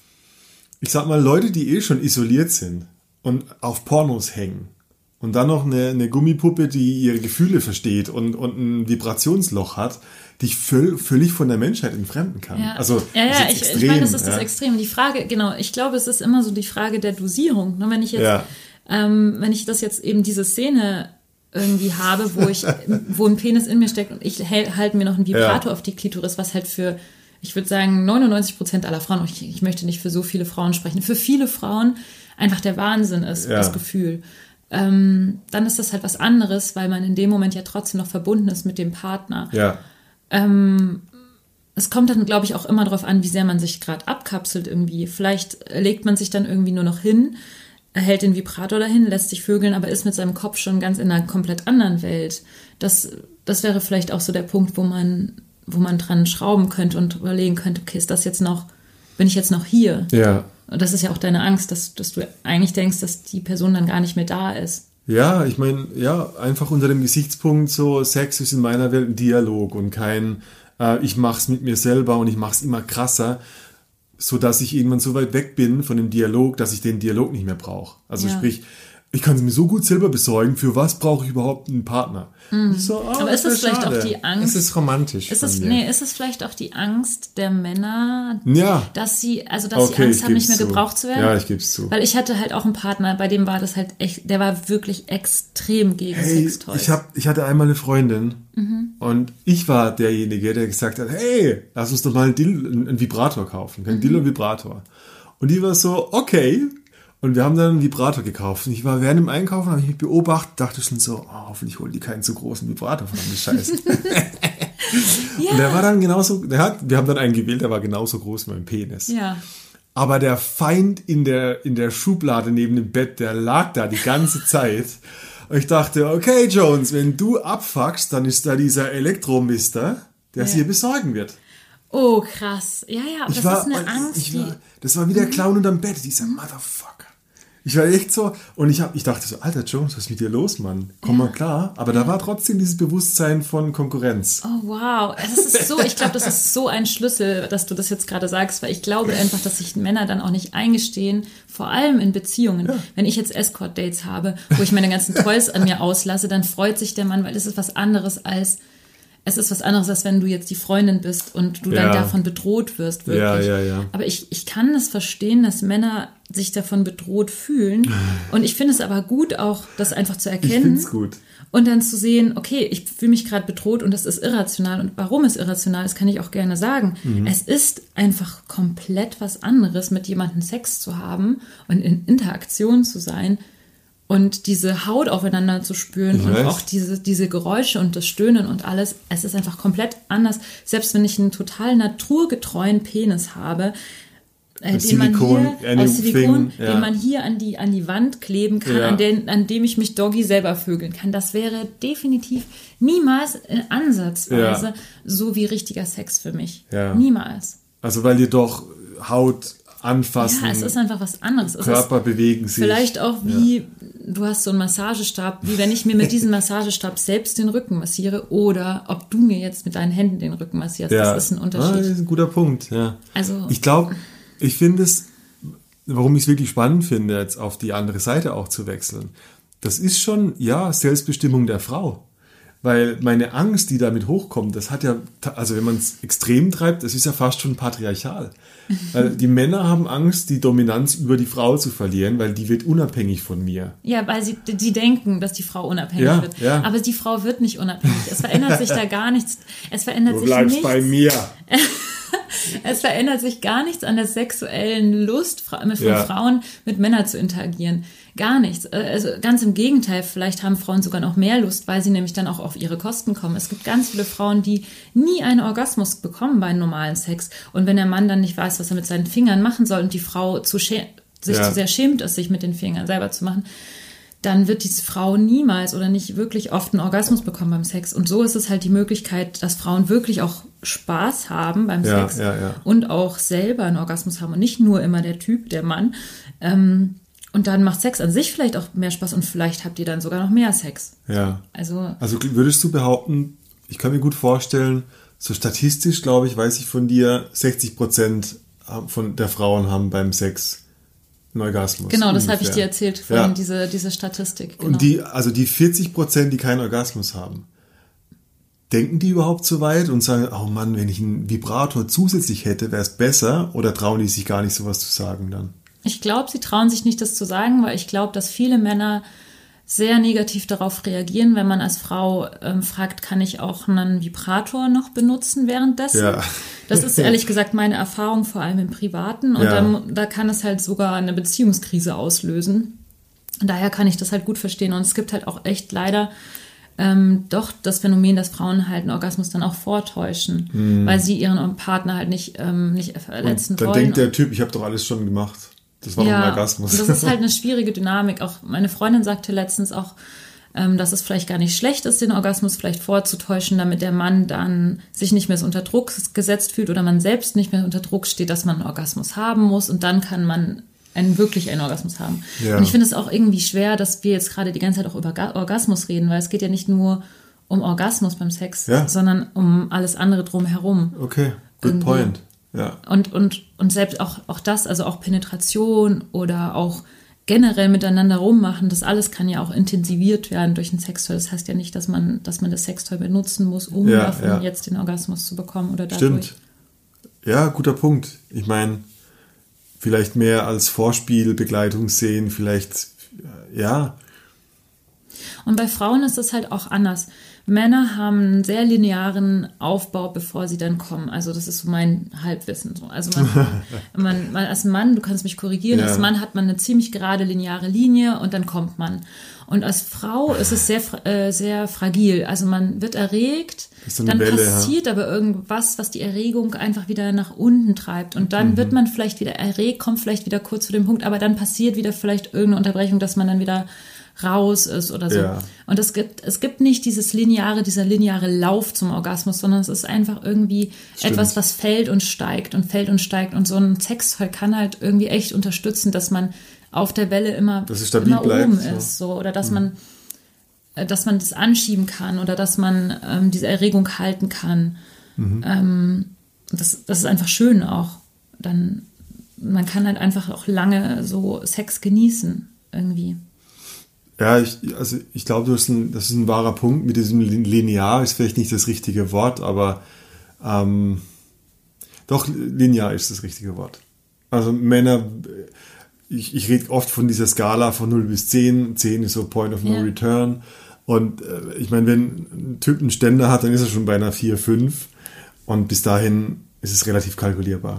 Speaker 2: ich sag mal, Leute, die eh schon isoliert sind und auf Pornos hängen und dann noch eine, eine Gummipuppe, die ihre Gefühle versteht und, und ein Vibrationsloch hat, dich völ, völlig von der Menschheit entfremden kann.
Speaker 1: Ja,
Speaker 2: Also,
Speaker 1: ja,
Speaker 2: das
Speaker 1: ja
Speaker 2: ist
Speaker 1: ich,
Speaker 2: extrem,
Speaker 1: ich meine, das ist
Speaker 2: ja.
Speaker 1: das Extrem. Die Frage, genau, ich glaube, es ist immer so die Frage der Dosierung. Ne, wenn ich jetzt,
Speaker 2: Ja.
Speaker 1: ähm, wenn ich das jetzt eben diese Szene irgendwie habe, wo ich, wo ein Penis in mir steckt und ich hält, halte mir noch einen Vibrator
Speaker 2: Ja.
Speaker 1: auf die Klitoris, was halt für, ich würde sagen, neunundneunzig Prozent aller Frauen, ich, ich möchte nicht für so viele Frauen sprechen, für viele Frauen einfach der Wahnsinn ist,
Speaker 2: Ja.
Speaker 1: das Gefühl. Ähm, dann ist das halt was anderes, weil man in dem Moment ja trotzdem noch verbunden ist mit dem Partner.
Speaker 2: Ja,
Speaker 1: Es kommt dann, glaube ich, auch immer darauf an, wie sehr man sich gerade abkapselt irgendwie. Vielleicht legt man sich dann irgendwie nur noch hin, hält den Vibrator dahin, lässt sich vögeln, aber ist mit seinem Kopf schon ganz in einer komplett anderen Welt. Das, das wäre vielleicht auch so der Punkt, wo man, wo man dran schrauben könnte und überlegen könnte, okay, ist das jetzt noch, bin ich jetzt noch hier?
Speaker 2: ja.
Speaker 1: Und das ist ja auch deine Angst, dass, dass du eigentlich denkst, dass die Person dann gar nicht mehr da ist.
Speaker 2: Ja, ich meine, ja, einfach unter dem Gesichtspunkt so, Sex ist in meiner Welt ein Dialog und kein, äh, ich mach's mit mir selber und ich mach's immer krasser, so dass ich irgendwann so weit weg bin von dem Dialog, dass ich den Dialog nicht mehr brauche. Also
Speaker 1: Ja.
Speaker 2: sprich, ich kann es mir so gut selber besorgen, für was brauche ich überhaupt einen Partner? So, oh,
Speaker 1: Aber ist
Speaker 2: das
Speaker 1: es vielleicht
Speaker 2: schade.
Speaker 1: auch die Angst-
Speaker 2: Es ist romantisch.
Speaker 1: Ist
Speaker 2: von
Speaker 1: es,
Speaker 2: mir.
Speaker 1: nee, ist es vielleicht auch die Angst der Männer,
Speaker 2: Ja.
Speaker 1: dass sie, also dass sie
Speaker 2: Okay,
Speaker 1: Angst
Speaker 2: ich
Speaker 1: haben, nicht
Speaker 2: geb's
Speaker 1: mehr
Speaker 2: zu.
Speaker 1: gebraucht zu werden?
Speaker 2: Ja, ich geb's zu.
Speaker 1: Weil ich hatte halt auch einen Partner, bei dem war das halt echt, der war wirklich extrem gegen
Speaker 2: Hey,
Speaker 1: Sextoys.
Speaker 2: ich, hab, ich hatte einmal eine Freundin und ich war derjenige, der gesagt hat, hey, lass uns doch mal einen, Dill, einen Vibrator kaufen, einen Dildo und Vibrator. Und die war so, okay. Und wir haben dann einen Vibrator gekauft. Und ich war während dem Einkaufen, habe ich mich beobachtet, dachte schon so, oh, hoffentlich holen die keinen zu großen Vibrator, verdammte Scheiße.
Speaker 1: ja.
Speaker 2: Und der war dann genauso, der hat, wir haben dann einen gewählt, der war genauso groß wie mein Penis.
Speaker 1: ja.
Speaker 2: Aber der Feind in der, in der Schublade neben dem Bett, der lag da die ganze Zeit. Und ich dachte, okay, Jones, wenn du abfuckst, dann ist da dieser Elektromister, der es
Speaker 1: Ja.
Speaker 2: hier besorgen wird.
Speaker 1: Oh, krass. Ja, ja, aber
Speaker 2: Ich
Speaker 1: das
Speaker 2: war,
Speaker 1: ist eine
Speaker 2: und
Speaker 1: Angst,
Speaker 2: ich
Speaker 1: die...
Speaker 2: war, das war wie der Clown unterm Bett, dieser Motherfucker. Ich war echt so, und ich, hab, ich dachte so, Alter Jones, was ist mit dir los, Mann? Komm mal klar. Aber da war trotzdem dieses Bewusstsein von Konkurrenz.
Speaker 1: Oh, wow. Es ist so, ich glaube, das ist so ein Schlüssel, dass du das jetzt gerade sagst, weil ich glaube einfach, dass sich Männer dann auch nicht eingestehen, vor allem in Beziehungen. Ja. Wenn ich jetzt Escort-Dates habe, wo ich meine ganzen Toys an mir auslasse, dann freut sich der Mann, weil es ist was anderes als, es ist was anderes, als wenn du jetzt die Freundin bist und du
Speaker 2: Ja.
Speaker 1: dann davon bedroht wirst, wirklich.
Speaker 2: Ja, ja, ja.
Speaker 1: Aber ich, ich kann das verstehen, dass Männer sich davon bedroht fühlen. Und ich finde es aber gut, auch das einfach zu
Speaker 2: Ich
Speaker 1: erkennen.
Speaker 2: find's gut.
Speaker 1: Und dann zu sehen, okay, ich fühle mich gerade bedroht und das ist irrational. Und warum es irrational ist, kann ich auch gerne sagen.
Speaker 2: Mhm.
Speaker 1: Es ist einfach komplett was anderes, mit jemandem Sex zu haben und in Interaktion zu sein und diese Haut aufeinander zu spüren
Speaker 2: Ich
Speaker 1: und
Speaker 2: weiß.
Speaker 1: auch diese, diese Geräusche und das Stöhnen und alles. Es ist einfach komplett anders. Selbst wenn ich einen total naturgetreuen Penis habe, Äh, den
Speaker 2: Silikon,
Speaker 1: man hier, aus Silikon,
Speaker 2: Silikon, ja.
Speaker 1: den man hier an die, an die Wand kleben kann,
Speaker 2: Ja.
Speaker 1: an, den, an dem ich mich Doggy selber vögeln kann. Das wäre definitiv niemals äh, ansatzweise
Speaker 2: Ja.
Speaker 1: so wie richtiger Sex für mich.
Speaker 2: Ja.
Speaker 1: Niemals.
Speaker 2: Also weil ihr doch Haut anfassen,
Speaker 1: Ja, es ist einfach was anderes. Es
Speaker 2: Körper
Speaker 1: ist
Speaker 2: bewegen sich.
Speaker 1: vielleicht auch wie, du hast so einen Massagestab, wie wenn ich mir mit diesem Massagestab selbst den Rücken massiere oder ob du mir jetzt mit deinen Händen den Rücken massierst.
Speaker 2: Ja.
Speaker 1: Das ist ein
Speaker 2: Ah,
Speaker 1: Unterschied.
Speaker 2: das ist ein guter Punkt, ja.
Speaker 1: Also-
Speaker 2: ich glaube, ich finde es, warum ich es wirklich spannend finde, jetzt auf die andere Seite auch zu wechseln, das ist schon, ja, Selbstbestimmung der Frau. Weil meine Angst, die damit hochkommt, das hat ja, also wenn man es extrem treibt, das ist ja fast schon patriarchal. Weil die Männer haben Angst, die Dominanz über die Frau zu verlieren, weil die wird unabhängig von mir.
Speaker 1: Ja, weil sie die denken, dass die Frau unabhängig
Speaker 2: Ja,
Speaker 1: wird.
Speaker 2: ja.
Speaker 1: Aber die Frau wird nicht unabhängig. Es verändert sich da gar nichts. Es verändert
Speaker 2: Du
Speaker 1: sich
Speaker 2: bleibst
Speaker 1: nichts.
Speaker 2: bei mir.
Speaker 1: Es verändert sich gar nichts an der sexuellen Lust von
Speaker 2: Ja.
Speaker 1: Frauen mit Männern zu interagieren. Gar nichts. Also ganz im Gegenteil, vielleicht haben Frauen sogar noch mehr Lust, weil sie nämlich dann auch auf ihre Kosten kommen. Es gibt ganz viele Frauen, die nie einen Orgasmus bekommen bei einem normalen Sex. Und wenn der Mann dann nicht weiß, was er mit seinen Fingern machen soll und die Frau zu schä- sich
Speaker 2: Ja.
Speaker 1: zu sehr schämt, es sich mit den Fingern selber zu machen, dann wird diese Frau niemals oder nicht wirklich oft einen Orgasmus bekommen beim Sex. Und so ist es halt die Möglichkeit, dass Frauen wirklich auch Spaß haben beim
Speaker 2: Ja,
Speaker 1: Sex
Speaker 2: ja, ja.
Speaker 1: und auch selber einen Orgasmus haben und nicht nur immer der Typ, der Mann. Ähm, und dann macht Sex an sich vielleicht auch mehr Spaß und vielleicht habt ihr dann sogar noch mehr Sex.
Speaker 2: Ja.
Speaker 1: Also
Speaker 2: Also würdest du behaupten, ich kann mir gut vorstellen, so statistisch, glaube ich, weiß ich von dir, sechzig Prozent von der Frauen haben beim Sex einen Orgasmus.
Speaker 1: genau, das habe ich
Speaker 2: ungefähr.
Speaker 1: dir erzählt vorhin,
Speaker 2: Ja.
Speaker 1: diese, diese Statistik. Genau.
Speaker 2: Und die, also die vierzig Prozent, die keinen Orgasmus haben, denken die überhaupt so weit und sagen, oh Mann, wenn ich einen Vibrator zusätzlich hätte, wäre es besser, oder trauen die sich gar nicht, sowas zu sagen dann?
Speaker 1: Ich glaube, sie trauen sich nicht, das zu sagen, weil ich glaube, dass viele Männer sehr negativ darauf reagieren, wenn man als Frau ähm, fragt, kann ich auch einen Vibrator noch benutzen währenddessen?
Speaker 2: Ja.
Speaker 1: Das ist ehrlich gesagt meine Erfahrung, vor allem im Privaten. Und
Speaker 2: Ja.
Speaker 1: dann, da kann es halt sogar eine Beziehungskrise auslösen. Und daher kann ich das halt gut verstehen. Und es gibt halt auch echt leider ähm, doch das Phänomen, dass Frauen halt einen Orgasmus dann auch vortäuschen, weil sie ihren Partner halt nicht, ähm, nicht verletzen
Speaker 2: Und dann
Speaker 1: wollen.
Speaker 2: denkt der Typ, ich habe doch alles schon gemacht. Das war doch ein Orgasmus.
Speaker 1: und das ist halt eine schwierige Dynamik. Auch meine Freundin sagte letztens auch, ähm, dass es vielleicht gar nicht schlecht ist, den Orgasmus vielleicht vorzutäuschen, damit der Mann dann sich nicht mehr so unter Druck gesetzt fühlt oder man selbst nicht mehr unter Druck steht, dass man einen Orgasmus haben muss und dann kann man einen, wirklich einen Orgasmus haben.
Speaker 2: Ja.
Speaker 1: Und ich finde es auch irgendwie schwer, dass wir jetzt gerade die ganze Zeit auch über Ga- Orgasmus reden, weil es geht ja nicht nur um Orgasmus beim Sex,
Speaker 2: Ja.
Speaker 1: sondern um alles andere drumherum.
Speaker 2: Okay, good
Speaker 1: Irgendwie.
Speaker 2: point. Ja.
Speaker 1: Und, und, und selbst auch, auch das, also auch Penetration oder auch generell miteinander rummachen, das alles kann ja auch intensiviert werden durch ein Sextoy. Das heißt ja nicht, dass man, dass man das Sextoy benutzen muss, um
Speaker 2: Ja,
Speaker 1: davon
Speaker 2: ja.
Speaker 1: jetzt den Orgasmus zu bekommen oder dadurch.
Speaker 2: Stimmt. Ja, guter Punkt. Ich meine, vielleicht mehr als Vorspielbegleitung sehen, vielleicht, ja.
Speaker 1: Und bei Frauen ist das halt auch anders. Männer haben einen sehr linearen Aufbau, bevor sie dann kommen. Also das ist so mein Halbwissen. So. Also man, man, man als Mann, du kannst mich korrigieren,
Speaker 2: Ja.
Speaker 1: als Mann hat man eine ziemlich gerade lineare Linie und dann kommt man. Und als Frau ist es sehr, fra- äh, sehr fragil. Also man wird erregt,
Speaker 2: ist so eine
Speaker 1: dann
Speaker 2: Welle, ja.
Speaker 1: passiert aber irgendwas, was die Erregung einfach wieder nach unten treibt. Und
Speaker 2: Mhm.
Speaker 1: dann wird man vielleicht wieder erregt, kommt vielleicht wieder kurz zu dem Punkt, aber dann passiert wieder vielleicht irgendeine Unterbrechung, dass man dann wieder raus ist oder so.
Speaker 2: Ja.
Speaker 1: Und es gibt, es gibt nicht dieses lineare, dieser lineare Lauf zum Orgasmus, sondern es ist einfach irgendwie
Speaker 2: Stimmt.
Speaker 1: etwas, was fällt und steigt und fällt und steigt. Und so ein Sextoy kann halt irgendwie echt unterstützen, dass man auf der Welle immer,
Speaker 2: Dass es stabil
Speaker 1: immer
Speaker 2: bleibt,
Speaker 1: oben
Speaker 2: so.
Speaker 1: ist. So. Oder dass man, äh, dass man das anschieben kann oder dass man ähm, diese Erregung halten kann.
Speaker 2: Mhm.
Speaker 1: Ähm, das, das ist einfach schön auch. Dann, man kann halt einfach auch lange so Sex genießen irgendwie.
Speaker 2: Ja, ich, also ich glaube, das ist, ein, das ist ein wahrer Punkt. Mit diesem Lin- linear ist vielleicht nicht das richtige Wort, aber ähm, doch, linear ist das richtige Wort. Also Männer, ich, ich rede oft von dieser Skala von null bis zehn. zehn ist so Point of No
Speaker 1: Ja.
Speaker 2: Return. Und äh, ich meine, wenn ein Typ einen Ständer hat, dann ist er schon bei einer vier, fünf. Und bis dahin ist es relativ kalkulierbar.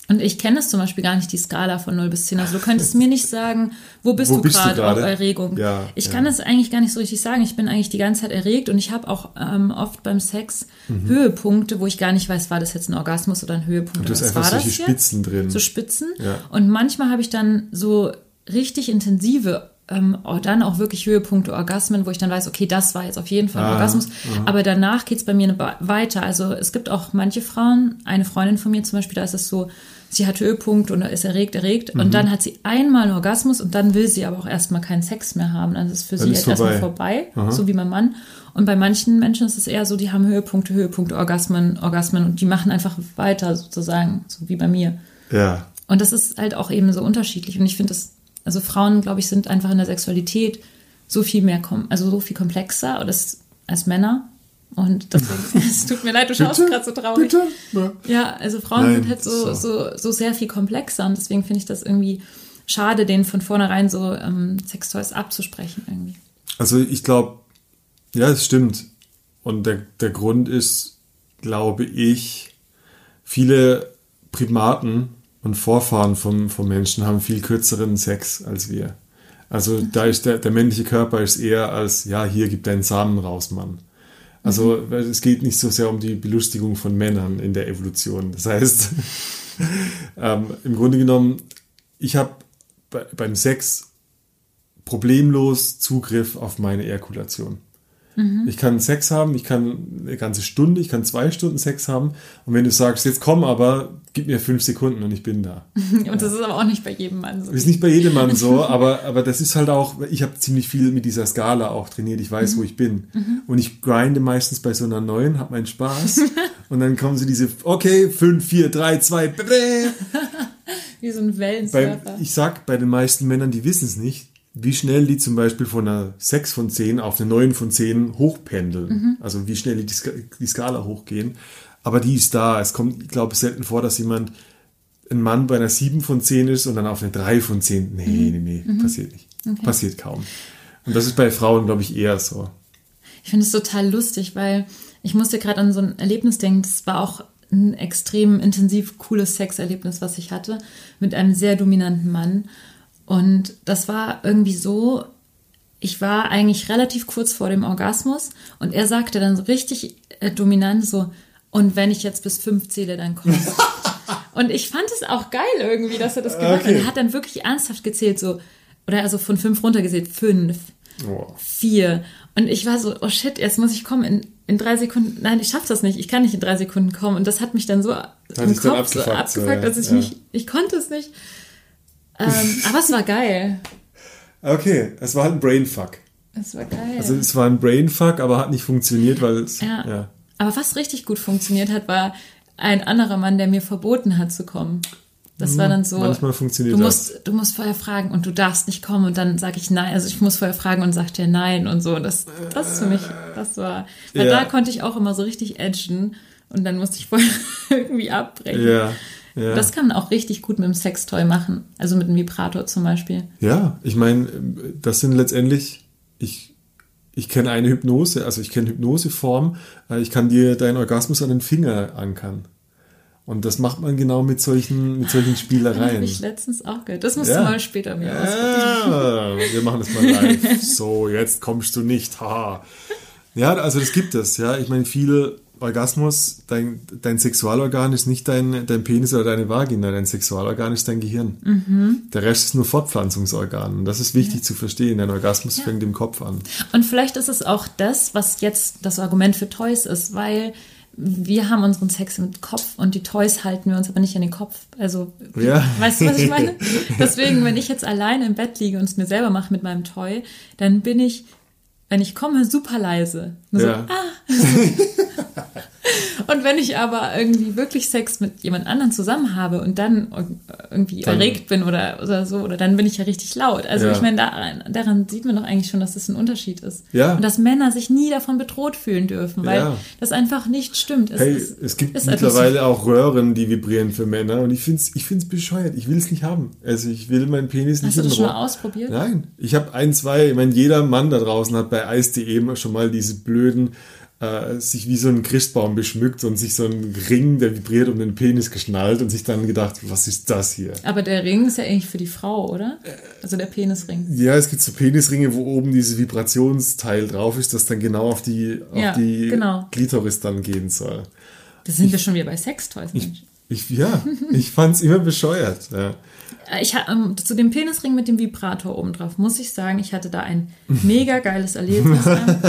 Speaker 1: Und ich kenne es zum Beispiel gar nicht, die Skala von null bis zehn. Also du könntest mir nicht sagen, wo bist
Speaker 2: Wo
Speaker 1: du
Speaker 2: bist du
Speaker 1: gerade auf
Speaker 2: gerade?
Speaker 1: Erregung.
Speaker 2: Ja,
Speaker 1: ich
Speaker 2: ja.
Speaker 1: kann das eigentlich gar nicht so richtig sagen. Ich bin eigentlich die ganze Zeit erregt und ich habe auch ähm, oft beim Sex Höhepunkte, wo ich gar nicht weiß, war das jetzt ein Orgasmus oder ein Höhepunkt.
Speaker 2: Du hast
Speaker 1: oder was
Speaker 2: einfach
Speaker 1: war
Speaker 2: solche
Speaker 1: das
Speaker 2: Spitzen
Speaker 1: jetzt?
Speaker 2: drin.
Speaker 1: So Spitzen.
Speaker 2: Ja.
Speaker 1: Und manchmal habe ich dann so richtig intensive, ähm, dann auch wirklich Höhepunkte, Orgasmen, wo ich dann weiß, okay, das war jetzt auf jeden Fall ein
Speaker 2: Ah,
Speaker 1: Orgasmus.
Speaker 2: aha.
Speaker 1: Aber danach geht es bei mir ne- weiter. Also es gibt auch manche Frauen, eine Freundin von mir zum Beispiel, da ist es so, sie hat Höhepunkt und ist erregt, erregt.
Speaker 2: Mhm.
Speaker 1: Und dann hat sie einmal einen Orgasmus und dann will sie aber auch erstmal keinen Sex mehr haben. Dann ist es für
Speaker 2: Dann
Speaker 1: sie
Speaker 2: ist
Speaker 1: jetzt erstmal
Speaker 2: vorbei.
Speaker 1: vorbei,
Speaker 2: Aha.
Speaker 1: so wie mein Mann. Und bei manchen Menschen ist es eher so, die haben Höhepunkte, Höhepunkte, Orgasmen, Orgasmen und die machen einfach weiter sozusagen, so wie bei mir.
Speaker 2: Ja.
Speaker 1: Und das ist halt auch eben so unterschiedlich. Und ich finde das, also Frauen, glaube ich, sind einfach in der Sexualität so viel mehr, kom- also so viel komplexer als, als Männer. Und deswegen, es tut mir leid, du schaust gerade so traurig.
Speaker 2: Bitte? Ja.
Speaker 1: Ja, also Frauen
Speaker 2: Nein,
Speaker 1: sind halt so,
Speaker 2: so.
Speaker 1: so, so sehr viel komplexer und deswegen finde ich das irgendwie schade, denen von vornherein so ähm, Sextoys abzusprechen irgendwie.
Speaker 2: Also ich glaube, ja, es stimmt. Und der, der Grund ist, glaube ich, viele Primaten und Vorfahren vom, vom Menschen haben viel kürzeren Sex als wir. Also da ist der, der männliche Körper ist eher als, ja, hier gib deinen Samen raus, Mann. Also weil es geht nicht so sehr um die Belustigung von Männern in der Evolution. Das heißt, ähm, im Grunde genommen, ich habe bei, beim Sex problemlos Zugriff auf meine Ejakulation. Ich kann Sex haben, ich kann eine ganze Stunde, ich kann zwei Stunden Sex haben. Und wenn du sagst, jetzt komm aber, gib mir fünf Sekunden und ich bin da.
Speaker 1: Und das ist aber auch nicht bei jedem Mann so.
Speaker 2: Ist nicht bei jedem Mann so, aber, aber das ist halt auch, ich habe ziemlich viel mit dieser Skala auch trainiert, ich weiß, wo ich bin. Und ich grinde meistens bei so einer neuen, habe meinen Spaß. Und dann kommen so diese, okay, fünf, vier, drei, zwei,
Speaker 1: Wie so ein
Speaker 2: Beim,
Speaker 1: Wellensurfer.
Speaker 2: ich sag bei den meisten Männern, die wissen es nicht, wie schnell die zum Beispiel von einer sechs von zehn auf eine neun von zehn hochpendeln. Also wie schnell die, die Ska- die Skala hochgehen. Aber die ist da. Es kommt, ich glaube, selten vor, dass jemand, ein Mann bei einer sieben von zehn ist und dann auf eine drei von zehn. Nee, nee, nee, passiert nicht. Passiert kaum. Und das ist bei Frauen, glaube ich, eher so.
Speaker 1: Ich finde es total lustig, weil ich musste gerade an so ein Erlebnis denken, das war auch ein extrem intensiv cooles Sexerlebnis, was ich hatte, mit einem sehr dominanten Mann. Und das war irgendwie so, ich war eigentlich relativ kurz vor dem Orgasmus und er sagte dann so richtig äh, dominant so, und wenn ich jetzt bis fünf zähle, dann kommst du. Und ich fand es auch geil irgendwie, dass er das gemacht hat.
Speaker 2: Okay.
Speaker 1: Er hat dann wirklich ernsthaft gezählt, so, oder also von fünf runtergezählt, fünf,
Speaker 2: Oh.
Speaker 1: vier. Und ich war so, oh shit, jetzt muss ich kommen in, in drei Sekunden. Nein, ich schaff das nicht. Ich kann nicht in drei Sekunden kommen. Und das hat mich dann so im
Speaker 2: dich dann
Speaker 1: Kopf so
Speaker 2: abgefuckt,
Speaker 1: abgefuckt,
Speaker 2: so, ja.
Speaker 1: dass ich
Speaker 2: Ja.
Speaker 1: mich, ich konnte es nicht. Ähm, aber es war geil.
Speaker 2: Okay, es war halt ein Brainfuck.
Speaker 1: Es war geil.
Speaker 2: Also es war ein Brainfuck, aber hat nicht funktioniert, weil es,
Speaker 1: ja.
Speaker 2: ja.
Speaker 1: Aber was richtig gut funktioniert hat, war ein anderer Mann, der mir verboten hat zu kommen. Das war dann so,
Speaker 2: Manchmal funktioniert
Speaker 1: du
Speaker 2: das.
Speaker 1: musst, du musst vorher fragen und du darfst nicht kommen und dann sage ich nein, also ich muss vorher fragen und sagt er nein und so. Das, das ist für mich, das war, weil
Speaker 2: Ja.
Speaker 1: da konnte ich auch immer so richtig edgen und dann musste ich vorher irgendwie abbrechen.
Speaker 2: Ja, ja.
Speaker 1: Das kann man auch richtig gut mit dem Sextoy machen, also mit einem Vibrator zum Beispiel.
Speaker 2: Ja, ich meine, das sind letztendlich, ich, ich kenne eine Hypnose, also ich kenne Hypnoseform, äh, ich kann dir deinen Orgasmus an den Finger ankern. Und das macht man genau mit solchen, mit solchen
Speaker 1: Das
Speaker 2: Spielereien.
Speaker 1: habe ich letztens auch gehört. Das musst
Speaker 2: Ja.
Speaker 1: du mal später mir ausprobieren.
Speaker 2: Ja, wir machen das mal live. So, jetzt kommst du nicht. Ha. Ja, also das gibt es. Ja, ich meine, viel Orgasmus, dein, dein Sexualorgan ist nicht dein, dein Penis oder deine Vagina, dein Sexualorgan ist dein Gehirn.
Speaker 1: Mhm.
Speaker 2: Der Rest ist nur Fortpflanzungsorgan. Und das ist wichtig zu verstehen. Dein Orgasmus
Speaker 1: Ja.
Speaker 2: fängt im Kopf an.
Speaker 1: Und vielleicht ist es auch das, was jetzt das Argument für Toys ist, weil wir haben unseren Sex im Kopf und die Toys halten wir uns aber nicht an den Kopf. Also,
Speaker 2: Ja.
Speaker 1: weißt du, was ich meine? Deswegen, wenn ich jetzt alleine im Bett liege und es mir selber mache mit meinem Toy, dann bin ich, wenn ich komme, super leise. Nur
Speaker 2: Ja.
Speaker 1: so, ah. Und wenn ich aber irgendwie wirklich Sex mit jemand anderem zusammen habe und dann irgendwie
Speaker 2: Dann-
Speaker 1: erregt bin oder, oder so, oder dann bin ich ja richtig laut. Also
Speaker 2: Ja.
Speaker 1: ich meine, daran, daran sieht man doch eigentlich schon, dass das ein Unterschied ist.
Speaker 2: Ja.
Speaker 1: Und dass Männer sich nie davon bedroht fühlen dürfen, weil
Speaker 2: Ja.
Speaker 1: das einfach nicht stimmt. Es,
Speaker 2: Hey,
Speaker 1: ist,
Speaker 2: es gibt
Speaker 1: ist
Speaker 2: mittlerweile auch Röhren, die vibrieren für Männer. Und ich finde es ich find's bescheuert. Ich will es nicht haben. Also ich will meinen Penis nicht
Speaker 1: Hast du das
Speaker 2: im
Speaker 1: schon mal
Speaker 2: Rohr.
Speaker 1: ausprobiert?
Speaker 2: Nein, ich habe ein, zwei, ich meine, jeder Mann da draußen hat bei Ice punkt de schon mal diese blöden äh, sich wie so ein Christbaum beschmückt und sich so ein Ring, der vibriert, um den Penis geschnallt und sich dann gedacht, was ist das hier?
Speaker 1: Aber der Ring ist ja eigentlich für die Frau, oder? Also der Penisring.
Speaker 2: Ja, es gibt so Penisringe, wo oben dieses Vibrationsteil drauf ist, das dann genau auf die, auf
Speaker 1: Ja,
Speaker 2: die
Speaker 1: genau.
Speaker 2: Klitoris dann gehen soll.
Speaker 1: Da sind wir schon wieder bei Sextoys, Mensch.
Speaker 2: Ich, ja, ich fand's immer bescheuert. Ja.
Speaker 1: Ich, ähm, zu dem Penisring mit dem Vibrator oben drauf muss ich sagen, ich hatte da ein mega geiles Erlebnis.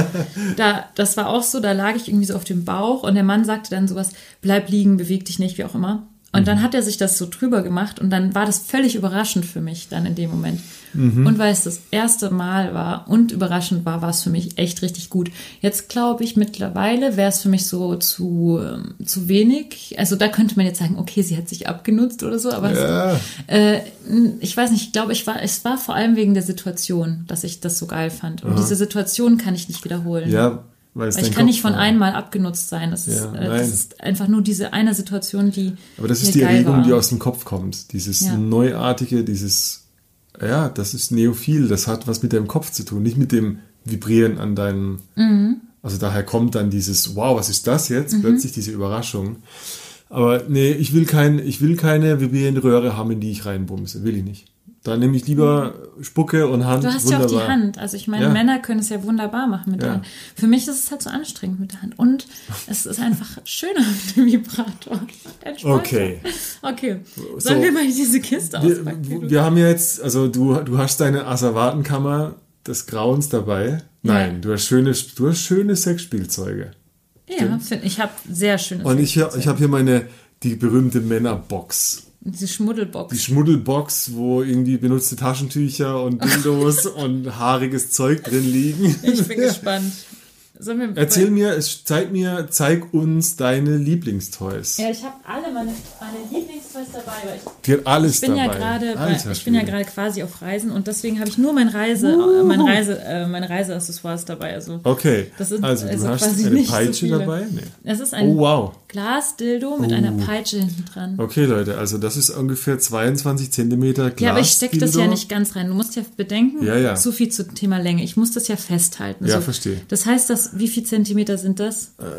Speaker 1: da, das war auch so, da lag ich irgendwie so auf dem Bauch und der Mann sagte dann sowas, bleib liegen, beweg dich nicht, wie auch immer. Und dann hat er sich das so drüber gemacht und dann war das völlig überraschend für mich dann in dem Moment. Mhm. Und weil es das erste Mal war und überraschend war, war es für mich echt richtig gut. Jetzt glaube ich, mittlerweile wäre es für mich so zu, ähm, zu wenig. Also da könnte man jetzt sagen, okay, sie hat sich abgenutzt oder so, aber
Speaker 2: Ja.
Speaker 1: es, äh, ich weiß nicht, ich glaube, ich war, es war vor allem wegen der Situation, dass ich das so geil fand. Und
Speaker 2: Aha.
Speaker 1: diese Situation kann ich nicht wiederholen.
Speaker 2: Ja, weil es
Speaker 1: Weil ich
Speaker 2: dein
Speaker 1: kann
Speaker 2: Kopf
Speaker 1: nicht von
Speaker 2: war.
Speaker 1: einmal abgenutzt sein. Das,
Speaker 2: Ja,
Speaker 1: ist, äh,
Speaker 2: nein.
Speaker 1: das ist einfach nur diese eine Situation, die
Speaker 2: Aber das
Speaker 1: hier
Speaker 2: ist die
Speaker 1: geil
Speaker 2: Erregung,
Speaker 1: war.
Speaker 2: die aus dem Kopf kommt. Dieses
Speaker 1: Ja.
Speaker 2: Neuartige, dieses, ja, das ist neophil, das hat was mit deinem Kopf zu tun, nicht mit dem Vibrieren an deinem,
Speaker 1: Mhm.
Speaker 2: also daher kommt dann dieses, wow, was ist das jetzt? Plötzlich diese Überraschung. Aber nee, ich will kein, ich will keine vibrierende Röhre haben, in die ich reinbumse, will ich nicht. Da nehme ich lieber Spucke und Hand.
Speaker 1: Du hast
Speaker 2: wunderbar.
Speaker 1: ja auch die Hand. Also ich meine,
Speaker 2: Ja.
Speaker 1: Männer können es ja wunderbar machen mit
Speaker 2: Ja.
Speaker 1: der Hand. Für mich ist es halt so anstrengend mit der Hand. Und es ist einfach schöner mit dem Vibrator. Entspannter.
Speaker 2: Okay.
Speaker 1: Okay. Sollen
Speaker 2: So.
Speaker 1: wir mal diese Kiste
Speaker 2: Wir,
Speaker 1: auspacken?
Speaker 2: wir haben ja jetzt, also du, du hast deine Asservatenkammer des Grauens dabei. Nein,
Speaker 1: Ja.
Speaker 2: du hast schöne, du hast schöne Sexspielzeuge.
Speaker 1: Ja, find, ich habe sehr schönes
Speaker 2: Und ich, ich habe hier meine, die berühmte Männerbox.
Speaker 1: Diese Schmuddelbox.
Speaker 2: Die Schmuddelbox, wo irgendwie benutzte Taschentücher und Dildos und haariges Zeug drin liegen.
Speaker 1: Ich bin gespannt. Sollen wir,
Speaker 2: Erzähl mir, es, zeig mir, zeig uns deine Lieblingstoys.
Speaker 1: Ja, ich habe alle meine, meine Lieblingstoys dabei, weil ich
Speaker 2: Die hat alles
Speaker 1: Ich bin
Speaker 2: dabei.
Speaker 1: ja gerade, bei-
Speaker 2: Alter
Speaker 1: ich bin ja
Speaker 2: Schwede.
Speaker 1: gerade quasi auf Reisen und deswegen habe ich nur mein Reise, uh. mein Reise, äh, meine Reiseaccessoires dabei. Also
Speaker 2: Okay,
Speaker 1: das sind
Speaker 2: also du
Speaker 1: also
Speaker 2: hast
Speaker 1: quasi
Speaker 2: eine
Speaker 1: nicht so
Speaker 2: Peitsche
Speaker 1: viele.
Speaker 2: dabei? Nee.
Speaker 1: Es ist ein
Speaker 2: Oh, wow.
Speaker 1: Glasdildo mit
Speaker 2: Oh.
Speaker 1: einer Peitsche hinten dran.
Speaker 2: Okay, Leute, also das ist ungefähr zweiundzwanzig Zentimeter Glas.
Speaker 1: Ja, aber ich stecke das ja nicht ganz rein. Du musst ja bedenken,
Speaker 2: Ja, ja.
Speaker 1: so viel zum Thema Länge. Ich muss das ja festhalten.
Speaker 2: Ja,
Speaker 1: so.
Speaker 2: verstehe.
Speaker 1: Das heißt, dass, wie viel Zentimeter sind das?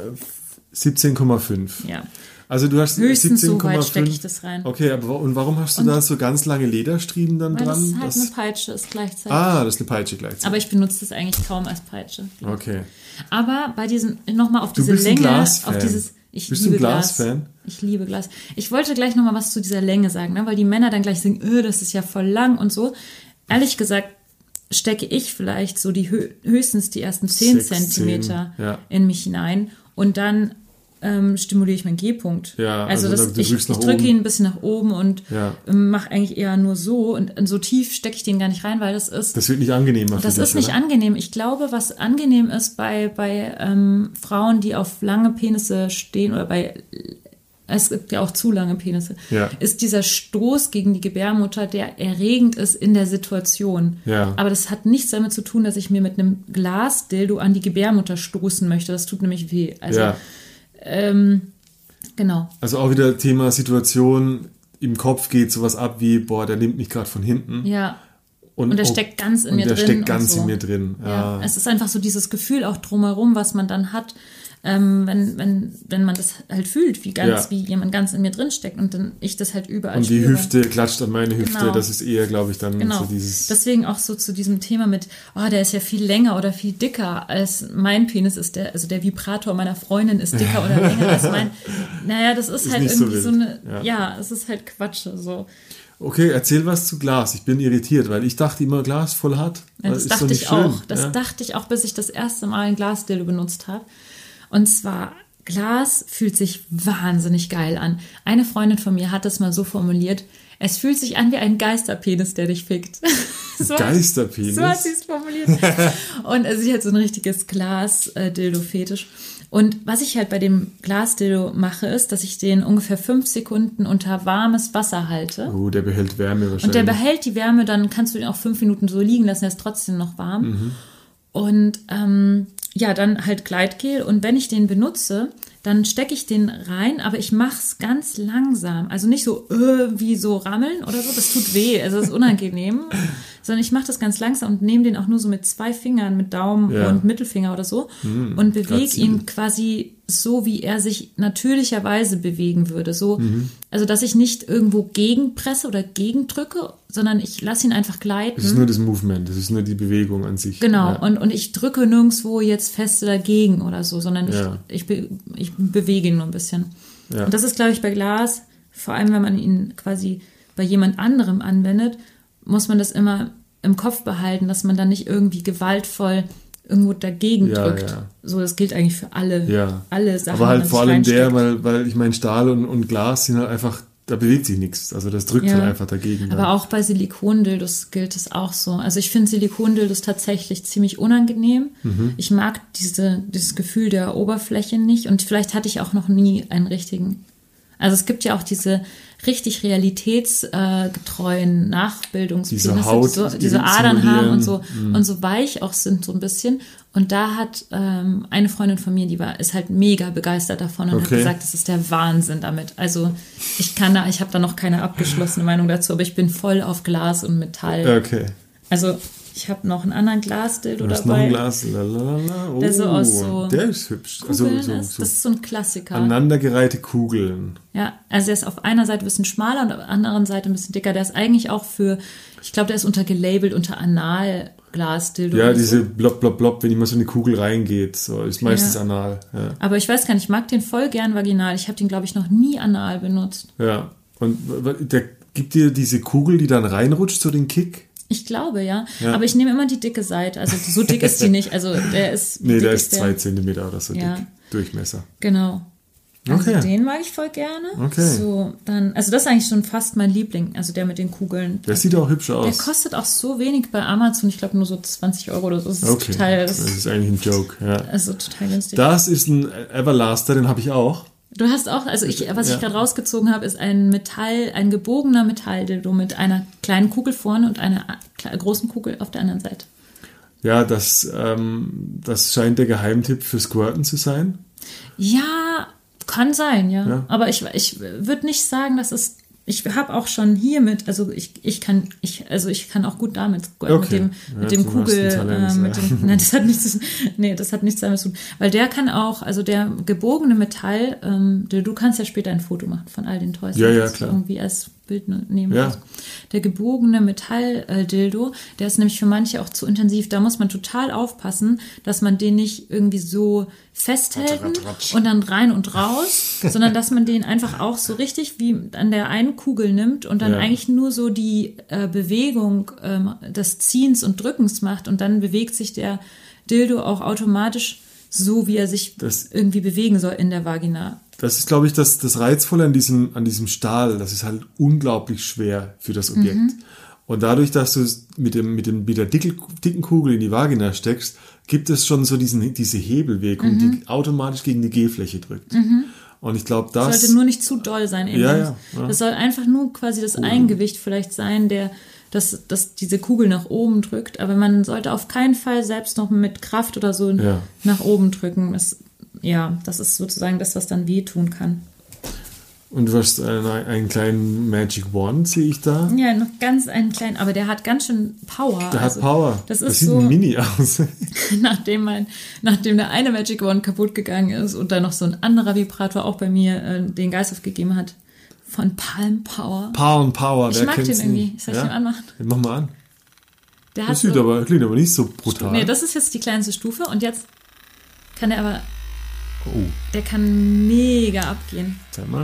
Speaker 2: siebzehn Komma fünf.
Speaker 1: Ja.
Speaker 2: Also du hast
Speaker 1: Höchstens so
Speaker 2: siebzehn Komma fünf.
Speaker 1: weit stecke ich das rein.
Speaker 2: Okay, aber und warum hast du da so ganz lange Lederstriemen dann
Speaker 1: Weil das
Speaker 2: dran?
Speaker 1: halt
Speaker 2: Das-
Speaker 1: eine Peitsche ist gleichzeitig.
Speaker 2: ah, das ist eine Peitsche gleichzeitig.
Speaker 1: Aber ich benutze das eigentlich kaum als Peitsche.
Speaker 2: Okay.
Speaker 1: Aber bei diesem, nochmal auf
Speaker 2: Du
Speaker 1: diese
Speaker 2: bist ein
Speaker 1: Länge,
Speaker 2: Glasfan.
Speaker 1: auf dieses, ich
Speaker 2: Bist du
Speaker 1: liebe
Speaker 2: ein Glasfan?
Speaker 1: Glas. Ich liebe Glas. Ich wollte gleich nochmal was zu dieser Länge sagen, ne? Weil die Männer dann gleich sagen, öh, das ist ja voll lang und so. Ehrlich gesagt stecke ich vielleicht so die hö- höchstens die ersten zehn
Speaker 2: Sechs,
Speaker 1: Zentimeter
Speaker 2: zehn, ja.
Speaker 1: in mich hinein und dann ähm, stimuliere ich meinen G-Punkt.
Speaker 2: Ja,
Speaker 1: also,
Speaker 2: also
Speaker 1: das,
Speaker 2: du
Speaker 1: ich,
Speaker 2: drückst
Speaker 1: ich
Speaker 2: nach
Speaker 1: drücke
Speaker 2: oben.
Speaker 1: ihn ein bisschen nach oben und
Speaker 2: Ja.
Speaker 1: ähm, mache eigentlich eher nur so und, und so tief stecke ich den gar nicht rein, weil das ist
Speaker 2: Das wird nicht angenehmer für
Speaker 1: das
Speaker 2: dich,
Speaker 1: ist nicht
Speaker 2: oder?
Speaker 1: angenehm. Ich glaube, was angenehm ist bei, bei ähm, Frauen, die auf lange Penisse stehen oder bei, es gibt ja auch zu lange Penisse,
Speaker 2: Ja.
Speaker 1: ist dieser Stoß gegen die Gebärmutter, der erregend ist in der Situation.
Speaker 2: Ja.
Speaker 1: Aber das hat nichts damit zu tun, dass ich mir mit einem Glasdildo an die Gebärmutter stoßen möchte. Das tut nämlich weh. Also,
Speaker 2: Ja.
Speaker 1: ähm, genau.
Speaker 2: Also auch wieder Thema Situation, im Kopf geht sowas ab wie, boah, der nimmt mich gerade von hinten.
Speaker 1: Ja. Und der
Speaker 2: oh,
Speaker 1: steckt ganz in
Speaker 2: und
Speaker 1: mir
Speaker 2: der
Speaker 1: drin.
Speaker 2: steckt
Speaker 1: und
Speaker 2: ganz
Speaker 1: so.
Speaker 2: in mir drin.
Speaker 1: Ja,
Speaker 2: Ja.
Speaker 1: es ist einfach so dieses Gefühl auch drumherum, was man dann hat, ähm, wenn, wenn, wenn man das halt fühlt, wie ganz,
Speaker 2: Ja.
Speaker 1: wie jemand ganz in mir drin steckt und dann ich das halt überall
Speaker 2: Und die
Speaker 1: spüre.
Speaker 2: Hüfte klatscht an meine Hüfte.
Speaker 1: Genau.
Speaker 2: Das ist eher, glaube ich, dann
Speaker 1: Genau.
Speaker 2: so dieses...
Speaker 1: Deswegen auch so zu diesem Thema mit, oh, der ist ja viel länger oder viel dicker als mein Penis ist, der, also der Vibrator meiner Freundin ist dicker oder länger als mein. Naja, das ist,
Speaker 2: Ist
Speaker 1: halt
Speaker 2: nicht so
Speaker 1: irgendwie so,
Speaker 2: wild.
Speaker 1: eine,
Speaker 2: Ja.
Speaker 1: ja. es ist halt Quatsch. So.
Speaker 2: Okay, erzähl was zu Glas. Ich bin irritiert, weil ich dachte immer, Glas voll hart.
Speaker 1: Ja, das
Speaker 2: ist
Speaker 1: dachte
Speaker 2: doch nicht
Speaker 1: ich
Speaker 2: schön.
Speaker 1: auch. Das
Speaker 2: ja?
Speaker 1: dachte ich auch, bis ich das erste Mal ein Glasdildo benutzt habe. Und zwar, Glas fühlt sich wahnsinnig geil an. Eine Freundin von mir hat das mal so formuliert, es fühlt sich an wie ein Geisterpenis, der dich fickt. so
Speaker 2: Geisterpenis?
Speaker 1: So hat sie es formuliert. Und also sie hat so ein richtiges Glas-Dildo-Fetisch. Und was ich halt bei dem Glasdildo mache, ist, dass ich den ungefähr fünf Sekunden unter warmes Wasser halte.
Speaker 2: Oh, der behält Wärme wahrscheinlich.
Speaker 1: Und der behält die Wärme, dann kannst du den auch fünf Minuten so liegen lassen, er ist trotzdem noch warm. Und ähm, ja, dann halt Gleitgel. Und wenn ich den benutze, dann stecke ich den rein, aber ich mache es ganz langsam. Also nicht so äh, wie so rammeln oder so, das tut weh, also das ist unangenehm. Sondern ich mache das ganz langsam und nehme den auch nur so mit zwei Fingern, mit Daumen
Speaker 2: Ja.
Speaker 1: und Mittelfinger oder so
Speaker 2: Mhm,
Speaker 1: und bewege
Speaker 2: grazil.
Speaker 1: ihn quasi so, wie er sich natürlicherweise bewegen würde. So,
Speaker 2: Mhm.
Speaker 1: also dass ich nicht irgendwo gegenpresse oder gegendrücke, sondern ich lasse ihn einfach gleiten.
Speaker 2: Das ist nur das Movement, das ist nur die Bewegung an sich.
Speaker 1: Genau,
Speaker 2: Ja.
Speaker 1: und, und ich drücke nirgendwo jetzt feste dagegen oder so, sondern ich,
Speaker 2: Ja.
Speaker 1: ich, be, ich bewege ihn nur ein bisschen.
Speaker 2: Ja.
Speaker 1: Und das ist, glaube ich, bei Glas, vor allem wenn man ihn quasi bei jemand anderem anwendet, muss man das immer im Kopf behalten, dass man dann nicht irgendwie gewaltvoll irgendwo dagegen
Speaker 2: Ja,
Speaker 1: drückt.
Speaker 2: ja.
Speaker 1: So, das gilt eigentlich für alle,
Speaker 2: Ja.
Speaker 1: alle Sachen.
Speaker 2: Aber
Speaker 1: die
Speaker 2: halt
Speaker 1: man
Speaker 2: vor
Speaker 1: sich
Speaker 2: allem der,
Speaker 1: reinsteckt.
Speaker 2: weil, weil ich meine, Stahl und, und Glas sind halt einfach, da bewegt sich nichts. Also das drückt
Speaker 1: Ja.
Speaker 2: halt einfach dagegen.
Speaker 1: Aber auch bei Silikondildos gilt es auch so. Also ich finde Silikondildos tatsächlich ziemlich unangenehm.
Speaker 2: Mhm.
Speaker 1: Ich mag diese, dieses Gefühl der Oberfläche nicht und vielleicht hatte ich auch noch nie einen richtigen. Also es gibt ja auch diese richtig realitätsgetreuen Nachbildungspenisse,
Speaker 2: Diese Haut,
Speaker 1: die so,
Speaker 2: die
Speaker 1: diese Adern haben und so
Speaker 2: simulieren.
Speaker 1: und so weich auch sind so ein bisschen. Und da hat ähm, eine Freundin von mir, die war, ist halt mega begeistert davon und
Speaker 2: Okay.
Speaker 1: hat gesagt, das ist der Wahnsinn damit. Also ich kann da, ich habe da noch keine abgeschlossene Meinung dazu, aber ich bin voll auf Glas und Metall.
Speaker 2: Okay.
Speaker 1: Also ich habe noch einen anderen Glasdildo
Speaker 2: Du hast noch
Speaker 1: dabei.
Speaker 2: ein Glas. Lalalala. Oh,
Speaker 1: Der so aus so
Speaker 2: der ist hübsch. Also
Speaker 1: Kugeln
Speaker 2: so,
Speaker 1: ist.
Speaker 2: so
Speaker 1: Das ist so ein Klassiker.
Speaker 2: aneinandergereihte Kugeln.
Speaker 1: Ja, also der ist auf einer Seite ein bisschen schmaler und auf der anderen Seite ein bisschen dicker. Der ist eigentlich auch für, ich glaube, der ist unter gelabelt unter Analglasdildo.
Speaker 2: Ja,
Speaker 1: oder
Speaker 2: diese
Speaker 1: so.
Speaker 2: Blob, Blob, Blob, wenn immer so eine Kugel reingeht. So, ist meistens
Speaker 1: Ja.
Speaker 2: anal. Ja.
Speaker 1: Aber ich weiß gar nicht, ich mag den voll gern vaginal. Ich habe den, glaube ich, noch nie anal benutzt.
Speaker 2: ja. Und w- w- der gibt dir diese Kugel, die dann reinrutscht, so den Kick?
Speaker 1: Ich glaube, ja.
Speaker 2: Ja.
Speaker 1: Aber ich nehme immer die dicke Seite. Also so dick ist die nicht. Also der ist. wie
Speaker 2: Nee,
Speaker 1: dick
Speaker 2: der ist zwei Zentimeter oder so
Speaker 1: Ja.
Speaker 2: dick. Durchmesser.
Speaker 1: Genau. Also
Speaker 2: Okay.
Speaker 1: den mag ich voll gerne.
Speaker 2: Okay.
Speaker 1: So, dann, also das ist eigentlich schon fast mein Liebling, also der mit den Kugeln.
Speaker 2: Der sieht auch hübsch
Speaker 1: Der
Speaker 2: aus.
Speaker 1: kostet auch so wenig bei Amazon, ich glaube nur so zwanzig Euro oder so. Das ist
Speaker 2: Okay.
Speaker 1: total,
Speaker 2: Das
Speaker 1: das
Speaker 2: ist eigentlich ein Joke. Ja.
Speaker 1: also total günstig.
Speaker 2: Das ist ein Everlaster, den habe ich auch.
Speaker 1: Du hast auch, also ich, was
Speaker 2: Ja.
Speaker 1: ich gerade rausgezogen habe, ist ein Metall, ein gebogener Metalldildo mit einer kleinen Kugel vorne und einer kle- großen Kugel auf der anderen Seite.
Speaker 2: Ja, das, ähm, das scheint der Geheimtipp für Squirten zu sein.
Speaker 1: Ja, kann sein, ja.
Speaker 2: Ja.
Speaker 1: Aber ich, ich würde nicht sagen, dass es. Ich habe auch schon hiermit, also ich, ich kann, ich, also ich kann auch gut damit squirten,
Speaker 2: Okay.
Speaker 1: mit dem,
Speaker 2: Ja,
Speaker 1: mit dem
Speaker 2: du hast
Speaker 1: Kugel,
Speaker 2: ein Talent,
Speaker 1: äh, mit
Speaker 2: ja.
Speaker 1: dem, nein, das hat nichts, nee, das hat nichts damit zu tun, weil der kann auch, also der gebogene Metall, ähm, du, du kannst ja später ein Foto machen von all den Toys,
Speaker 2: Ja, ja,
Speaker 1: das du
Speaker 2: klar.
Speaker 1: irgendwie als Bild ne- nehmen
Speaker 2: Ja.
Speaker 1: willst. Der gebogene Metall-Dildo, der ist nämlich für manche auch zu intensiv. Da muss man total aufpassen, dass man den nicht irgendwie so festhält und dann rein und raus, sondern dass man den einfach auch so richtig wie an der einen Kugel nimmt und dann
Speaker 2: Ja.
Speaker 1: eigentlich nur so die äh, Bewegung ähm, des Ziehens und Drückens macht und dann bewegt sich der Dildo auch automatisch so, wie er sich
Speaker 2: Das-
Speaker 1: irgendwie bewegen soll in der Vagina.
Speaker 2: Das ist, glaube ich, das, das Reizvolle an diesem, an diesem Stahl. Das ist halt unglaublich schwer für das Objekt.
Speaker 1: Mhm.
Speaker 2: Und dadurch, dass du es mit, dem, mit, dem, mit der dicke, dicken Kugel in die Vagina steckst, gibt es schon so diesen, diese Hebelwirkung,
Speaker 1: Mhm.
Speaker 2: die automatisch gegen die G-Fläche drückt. Und ich glaube, das...
Speaker 1: Sollte nur nicht zu doll sein. Eben.
Speaker 2: Ja, ja, ja.
Speaker 1: Das soll einfach nur quasi das Eigengewicht vielleicht sein, der, dass, dass diese Kugel nach oben drückt. Aber man sollte auf keinen Fall selbst noch mit Kraft oder so
Speaker 2: Ja.
Speaker 1: nach oben drücken. Das, ja, das ist sozusagen das, was dann wehtun kann.
Speaker 2: Und du hast einen, einen kleinen Magic Wand, sehe ich da.
Speaker 1: Ja, noch ganz einen kleinen, aber der hat ganz schön Power.
Speaker 2: Der
Speaker 1: Also,
Speaker 2: hat Power.
Speaker 1: Das
Speaker 2: das
Speaker 1: ist
Speaker 2: sieht
Speaker 1: so,
Speaker 2: mini aus.
Speaker 1: nachdem, mein, nachdem der eine Magic Wand kaputt gegangen ist und dann noch so ein anderer Vibrator auch bei mir äh, den Geist aufgegeben hat, von Palm Power.
Speaker 2: Palm Power.
Speaker 1: Ich
Speaker 2: wer
Speaker 1: mag den
Speaker 2: kennt's
Speaker 1: irgendwie.
Speaker 2: nicht?
Speaker 1: Soll ich den anmachen?
Speaker 2: Den mach mal an.
Speaker 1: Der hat
Speaker 2: Das sieht
Speaker 1: so,
Speaker 2: aber, klingt aber nicht so brutal.
Speaker 1: nee, das ist jetzt die kleinste Stufe und jetzt kann er aber,
Speaker 2: oh,
Speaker 1: der kann mega abgehen.
Speaker 2: zeig mal.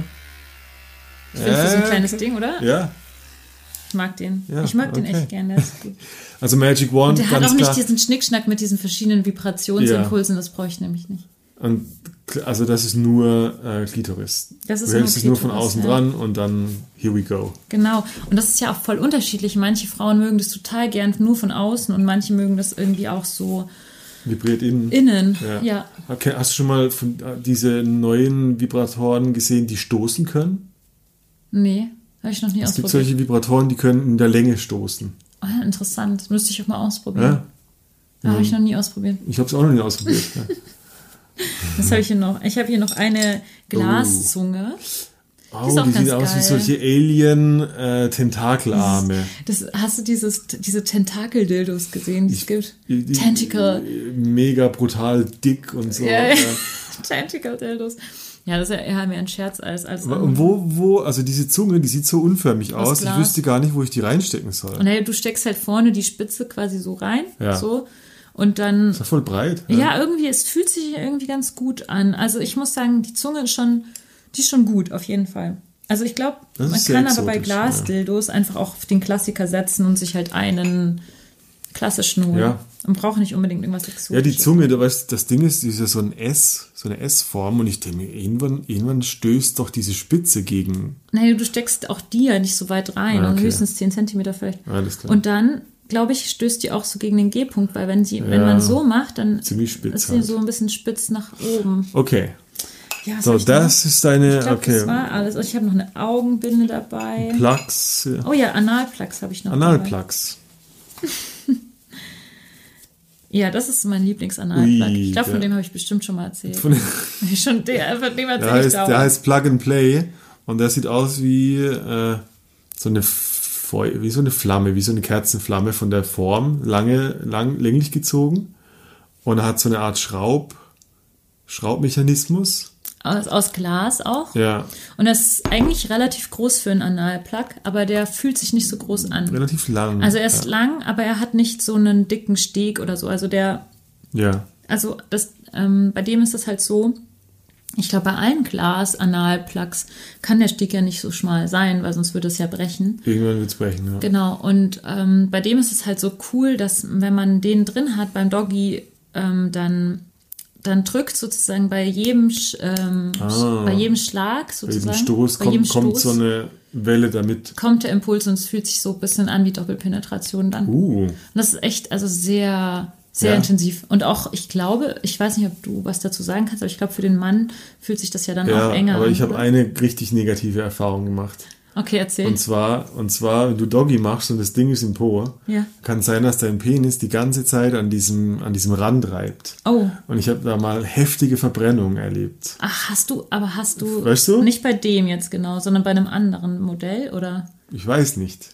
Speaker 1: Ich finde, für so ein
Speaker 2: Äh,
Speaker 1: kleines
Speaker 2: okay.
Speaker 1: Ding, oder?
Speaker 2: Ja,
Speaker 1: Ich mag den.
Speaker 2: Ja,
Speaker 1: ich mag den
Speaker 2: okay.
Speaker 1: echt gern, der ist gut.
Speaker 2: also Magic Wand,
Speaker 1: Und der hat
Speaker 2: ganz
Speaker 1: auch nicht
Speaker 2: klar.
Speaker 1: diesen Schnickschnack mit diesen verschiedenen Vibrationsimpulsen, das brauche ich nämlich nicht.
Speaker 2: Und also das ist nur äh, Klitoris.
Speaker 1: Das ist
Speaker 2: du hältst
Speaker 1: nur
Speaker 2: es nur von
Speaker 1: Klitoris,
Speaker 2: außen
Speaker 1: ja.
Speaker 2: dran und dann here we go.
Speaker 1: Genau. Und das ist ja auch voll unterschiedlich. Manche Frauen mögen das total gern nur von außen und manche mögen das irgendwie auch so
Speaker 2: Vibriert innen.
Speaker 1: innen.
Speaker 2: Ja.
Speaker 1: Ja.
Speaker 2: Okay, hast du schon mal von, äh, diese neuen Vibratoren gesehen, die stoßen können?
Speaker 1: Nee, habe ich noch nie
Speaker 2: Es gibt
Speaker 1: ausprobiert.
Speaker 2: solche Vibratoren, die können in der Länge stoßen.
Speaker 1: Oh, interessant. Müsste ich auch mal ausprobieren.
Speaker 2: Ja?
Speaker 1: Ja, habe ich noch nie ausprobiert.
Speaker 2: Ich habe es auch noch nie ausprobiert. Ja.
Speaker 1: Was habe ich hier noch? Ich habe hier noch eine Glaszunge.
Speaker 2: Oh,
Speaker 1: Die ist auch
Speaker 2: die
Speaker 1: ganz
Speaker 2: sieht aus wie
Speaker 1: geil.
Speaker 2: solche Alien-Tentakelarme.
Speaker 1: Das, hast du dieses, diese Tentakel-Dildos gesehen, die es gibt?
Speaker 2: Die- die-
Speaker 1: Tentacle.
Speaker 2: Mega brutal dick und so.
Speaker 1: Ja, ja.
Speaker 2: Ja.
Speaker 1: Tentacle-Dildos. Ja, das ist ja eher mehr ein Scherz als... als
Speaker 2: Und wo, wo, also diese Zunge, die sieht so unförmig
Speaker 1: Aus
Speaker 2: aus, ich
Speaker 1: Glas.
Speaker 2: wüsste gar nicht, wo ich die reinstecken soll.
Speaker 1: Und hey, du steckst halt vorne die Spitze quasi so rein,
Speaker 2: Ja.
Speaker 1: so, und dann...
Speaker 2: Ist ja voll breit.
Speaker 1: Ja, irgendwie, es fühlt sich irgendwie ganz gut an. Also ich muss sagen, die Zunge ist schon, die ist schon gut, auf jeden Fall. Also ich glaube,
Speaker 2: Das
Speaker 1: man
Speaker 2: ist sehr
Speaker 1: kann aber bei
Speaker 2: exotisch,
Speaker 1: Glasdildos einfach auch auf den Klassiker setzen und sich halt einen klassischen holen.
Speaker 2: Ja.
Speaker 1: Man braucht nicht unbedingt irgendwas Exotisches.
Speaker 2: Ja, die Zunge, du weißt, das Ding ist, die ist ja so ein S, so eine S-Form und ich denke mir, irgendwann, irgendwann stößt doch diese Spitze gegen.
Speaker 1: Nein, du steckst auch die ja nicht so weit rein,
Speaker 2: Ah,
Speaker 1: also
Speaker 2: okay.
Speaker 1: höchstens zehn Zentimeter vielleicht.
Speaker 2: Alles klar.
Speaker 1: Und dann, glaube ich, stößt die auch so gegen den G-Punkt, weil wenn, sie, wenn man so macht, dann
Speaker 2: Ziemlich spitz
Speaker 1: ist sie
Speaker 2: halt.
Speaker 1: so ein bisschen spitz nach oben.
Speaker 2: Okay,
Speaker 1: Ja, was
Speaker 2: so,
Speaker 1: hab ich
Speaker 2: das
Speaker 1: noch?
Speaker 2: ist deine,
Speaker 1: Ich glaube,
Speaker 2: okay,
Speaker 1: das war alles. Ich habe noch eine Augenbinde dabei.
Speaker 2: Plugs,
Speaker 1: Oh ja, Analplugs habe ich noch.
Speaker 2: Analplugs.
Speaker 1: dabei. Ja, das ist mein Lieblingsanalplug.
Speaker 2: Ui,
Speaker 1: Ich glaube, von
Speaker 2: der-
Speaker 1: dem habe ich bestimmt schon mal erzählt.
Speaker 2: Von,
Speaker 1: schon der, von dem
Speaker 2: der,
Speaker 1: erzähle ich
Speaker 2: heißt,
Speaker 1: dauernd.
Speaker 2: der heißt Plug and Play und der sieht aus wie äh, so eine Feu wie so eine Flamme, wie so eine Kerzenflamme von der Form, lange, lang, länglich gezogen und er hat so eine Art Schraub, Schraubmechanismus.
Speaker 1: aus, aus Glas auch.
Speaker 2: Ja,
Speaker 1: Und das ist eigentlich relativ groß für einen Analplug, aber der fühlt sich nicht so groß an.
Speaker 2: relativ lang.
Speaker 1: Also er ist
Speaker 2: ja.
Speaker 1: lang, aber er hat nicht so einen dicken Steg oder so. Also der,
Speaker 2: Ja,
Speaker 1: also das, ähm, bei dem ist das halt so, ich glaube, bei allen Glas-Analplugs kann der Steg ja nicht so schmal sein, weil sonst würde es ja brechen.
Speaker 2: irgendwann wird es brechen. Ja.
Speaker 1: Genau, und ähm, bei dem ist es halt so cool, dass wenn man den drin hat beim Doggy, ähm, dann, dann drückt sozusagen bei jedem, Sch- ähm,
Speaker 2: Ah.
Speaker 1: bei jedem Schlag
Speaker 2: Bei
Speaker 1: sozusagen,
Speaker 2: jedem Stoß
Speaker 1: bei jedem
Speaker 2: kommt, kommt
Speaker 1: Stoß
Speaker 2: so eine Welle damit.
Speaker 1: kommt der Impuls und es fühlt sich so ein bisschen an wie Doppelpenetration dann.
Speaker 2: Uh,
Speaker 1: Und das ist echt, also sehr, sehr
Speaker 2: Ja.
Speaker 1: intensiv. Und auch, ich glaube, ich weiß nicht, ob du was dazu sagen kannst, aber ich glaube, für den Mann fühlt sich das ja dann
Speaker 2: ja,
Speaker 1: auch enger
Speaker 2: aber
Speaker 1: an.
Speaker 2: ich habe
Speaker 1: oder?
Speaker 2: eine richtig negative Erfahrung gemacht.
Speaker 1: Okay, erzähl.
Speaker 2: Und zwar, und zwar, wenn du Doggy machst und das Ding ist im Po,
Speaker 1: Ja.
Speaker 2: kann sein, dass dein Penis die ganze Zeit an diesem, an diesem Rand reibt.
Speaker 1: Oh,
Speaker 2: Und ich habe da mal heftige Verbrennungen erlebt.
Speaker 1: ach, hast du, aber hast du,
Speaker 2: Weißt du?
Speaker 1: nicht bei dem jetzt genau, sondern bei einem anderen Modell, oder?
Speaker 2: Ich weiß nicht.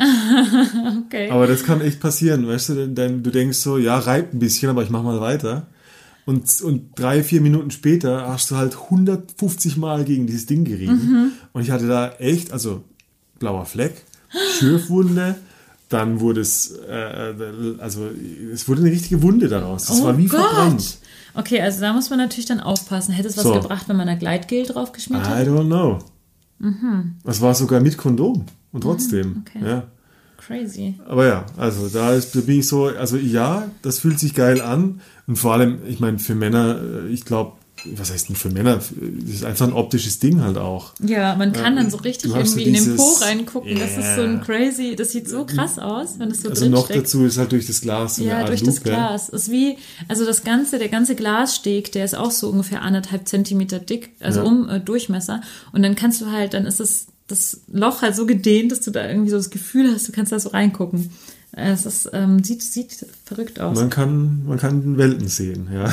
Speaker 1: Okay.
Speaker 2: Aber das kann echt passieren, weißt du, denn du denkst so, ja, reibt ein bisschen, aber ich mach mal weiter. Und, und drei, vier Minuten später hast du halt hundertfünfzig Mal gegen dieses Ding gerieben.
Speaker 1: Mhm.
Speaker 2: Und ich hatte da echt, also blauer Fleck, Schürfwunde, dann wurde es, äh, also es wurde eine richtige Wunde daraus. Das
Speaker 1: Oh
Speaker 2: war wie
Speaker 1: Gott.
Speaker 2: verbrannt.
Speaker 1: Okay, also da muss man natürlich dann aufpassen. Hätte es was
Speaker 2: So.
Speaker 1: gebracht, wenn man da Gleitgel drauf geschmiert
Speaker 2: I
Speaker 1: hätte?
Speaker 2: don't know. Das war sogar mit Kondom. Und trotzdem.
Speaker 1: Mhm, okay.
Speaker 2: Ja.
Speaker 1: Crazy.
Speaker 2: Aber ja, also da, ist, da bin ich so, also ja, das fühlt sich geil an. Und vor allem, ich meine, für Männer, äh, ich glaube, was heißt denn für Männer? Das ist einfach ein optisches Ding halt auch.
Speaker 1: Ja, man kann dann so richtig
Speaker 2: du hast so
Speaker 1: irgendwie in den Po
Speaker 2: dieses-
Speaker 1: reingucken. Das ist so ein crazy, das sieht so krass aus, wenn es so
Speaker 2: Also
Speaker 1: drin
Speaker 2: noch
Speaker 1: steckt.
Speaker 2: dazu ist halt durch das Glas so eine
Speaker 1: Ja,
Speaker 2: Art
Speaker 1: durch
Speaker 2: Lupe.
Speaker 1: das Glas. Ist wie, also das ganze, der ganze Glassteg, der ist auch so ungefähr anderthalb Zentimeter dick, also
Speaker 2: Ja.
Speaker 1: um äh, Durchmesser. Und dann kannst du halt, dann ist das, das Loch halt so gedehnt, dass du da irgendwie so das Gefühl hast, du kannst da so reingucken. Es ist, ähm, sieht, sieht verrückt aus.
Speaker 2: Man kann, man kann Welten sehen, ja.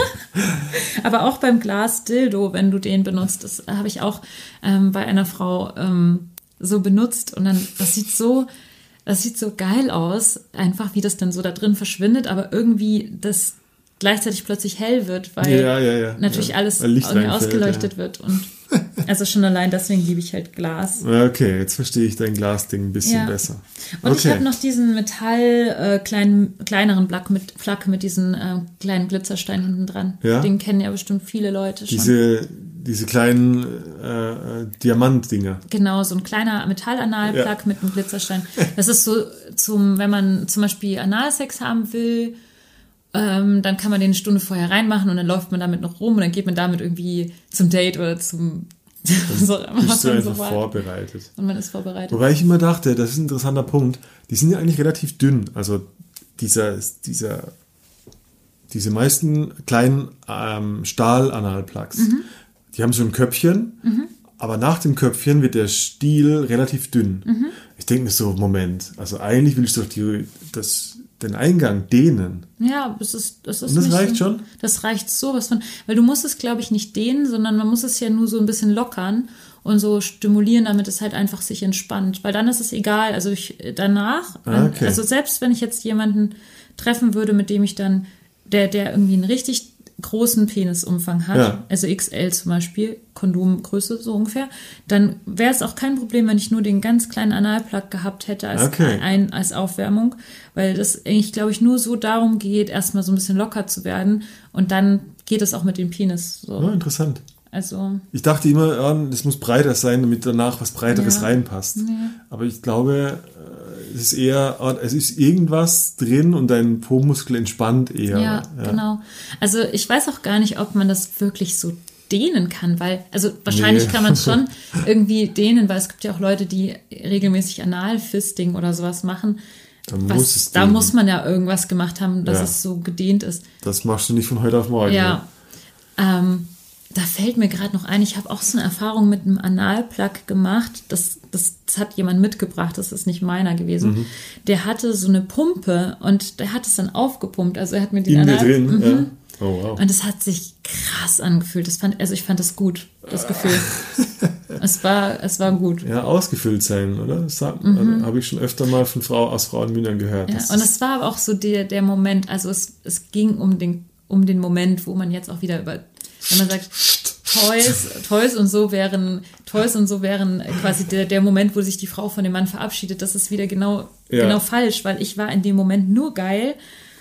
Speaker 1: Aber auch beim Glas-Dildo, wenn du den benutzt, das habe ich auch ähm, bei einer Frau ähm, so benutzt. Und dann, das sieht so, das sieht so geil aus, einfach wie das dann so da drin verschwindet, aber irgendwie das gleichzeitig plötzlich hell wird, weil
Speaker 2: Ja, ja, ja.
Speaker 1: natürlich
Speaker 2: Ja,
Speaker 1: alles
Speaker 2: weil Licht
Speaker 1: irgendwie
Speaker 2: reinfällt,
Speaker 1: ausgeleuchtet
Speaker 2: ja.
Speaker 1: wird. Und also schon allein deswegen liebe ich halt Glas.
Speaker 2: Okay, jetzt verstehe ich dein Glasding ein bisschen
Speaker 1: Ja.
Speaker 2: besser.
Speaker 1: Und ich
Speaker 2: Okay.
Speaker 1: habe noch diesen Metall, äh, kleinen, kleineren Plug mit, Plug mit diesen äh, kleinen Glitzersteinen hinten dran.
Speaker 2: Ja?
Speaker 1: Den kennen ja bestimmt viele Leute schon.
Speaker 2: Diese, diese kleinen äh, äh, Diamantdinger.
Speaker 1: Genau, so ein kleiner Metallanalplug
Speaker 2: Ja.
Speaker 1: mit einem Glitzerstein. Das ist so zum, wenn man zum Beispiel Analsex haben will, ähm, dann kann man den eine Stunde vorher reinmachen und dann läuft man damit noch rum und dann geht man damit irgendwie zum Date oder zum so,
Speaker 2: Bist
Speaker 1: was
Speaker 2: du
Speaker 1: man
Speaker 2: einfach
Speaker 1: so mag.
Speaker 2: vorbereitet.
Speaker 1: Und man ist vorbereitet.
Speaker 2: Wobei ich immer dachte, das ist ein interessanter Punkt, die sind ja eigentlich relativ dünn. Also dieser, dieser, diese meisten kleinen ähm, Stahl-Analplugs,
Speaker 1: Mhm.
Speaker 2: die haben so ein Köpfchen, aber nach dem Köpfchen wird der Stiel relativ dünn.
Speaker 1: Mhm.
Speaker 2: Ich denke mir so, Moment, also eigentlich will ich doch die, das, den Eingang dehnen.
Speaker 1: Ja, das ist, das ist
Speaker 2: Und das
Speaker 1: nicht
Speaker 2: reicht
Speaker 1: so,
Speaker 2: schon?
Speaker 1: Das reicht sowas von, weil du musst es, glaube ich, nicht dehnen, sondern man muss es ja nur so ein bisschen lockern und so stimulieren, damit es halt einfach sich entspannt. Weil dann ist es egal. Also ich danach,
Speaker 2: Ah, okay.
Speaker 1: also selbst wenn ich jetzt jemanden treffen würde, mit dem ich dann, der, der irgendwie einen richtig großen Penisumfang hat,
Speaker 2: Ja.
Speaker 1: also X L zum Beispiel, Kondomgröße so ungefähr, dann wäre es auch kein Problem, wenn ich nur den ganz kleinen Analplug gehabt hätte als,
Speaker 2: Okay.
Speaker 1: ein, als Aufwärmung, weil das eigentlich, glaube ich, nur so darum geht, erstmal so ein bisschen locker zu werden und dann geht es auch mit dem Penis. So.
Speaker 2: Ja, interessant.
Speaker 1: Also,
Speaker 2: Ich dachte immer, ja, das muss breiter sein, damit danach was Breiteres
Speaker 1: Ja.
Speaker 2: reinpasst. Aber ich glaube, äh, es ist eher, es ist irgendwas drin und dein Po-Muskel entspannt eher.
Speaker 1: ja, genau. Also ich weiß auch gar nicht, ob man das wirklich so dehnen kann, weil, also wahrscheinlich
Speaker 2: Nee.
Speaker 1: kann man es schon irgendwie dehnen, weil es gibt ja auch Leute, die regelmäßig Analfisting oder sowas machen.
Speaker 2: Da
Speaker 1: Was,
Speaker 2: muss es
Speaker 1: da
Speaker 2: dehnen.
Speaker 1: muss man ja irgendwas gemacht haben, dass
Speaker 2: Ja.
Speaker 1: es so gedehnt ist.
Speaker 2: Das machst du nicht von heute auf morgen.
Speaker 1: Ja. Ähm, da fällt mir gerade noch ein, ich habe auch so eine Erfahrung mit einem Analplug gemacht. Das, das, das hat jemand mitgebracht, das ist nicht meiner gewesen.
Speaker 2: Mhm.
Speaker 1: Der hatte so eine Pumpe und der hat es dann aufgepumpt. Also er hat mir den
Speaker 2: In dir
Speaker 1: Anal-
Speaker 2: drin,
Speaker 1: Mhm.
Speaker 2: ja. Oh, wow.
Speaker 1: Und es hat sich krass angefühlt. Das fand, also ich fand das gut, das Gefühl. es war, es war gut.
Speaker 2: Ja, ausgefüllt sein, oder? Das sagt- also, habe ich schon öfter mal von Frau aus Frauenmündern gehört.
Speaker 1: Ja,
Speaker 2: Das
Speaker 1: und
Speaker 2: ist-
Speaker 1: es war aber auch so der, der Moment, also es, es ging um den, um den Moment, wo man jetzt auch wieder über, wenn man sagt, Toys, Toys und so wären, Toys und so wären quasi der, der Moment, wo sich die Frau von dem Mann verabschiedet, das ist wieder genau,
Speaker 2: Ja.
Speaker 1: genau falsch, weil ich war in dem Moment nur geil,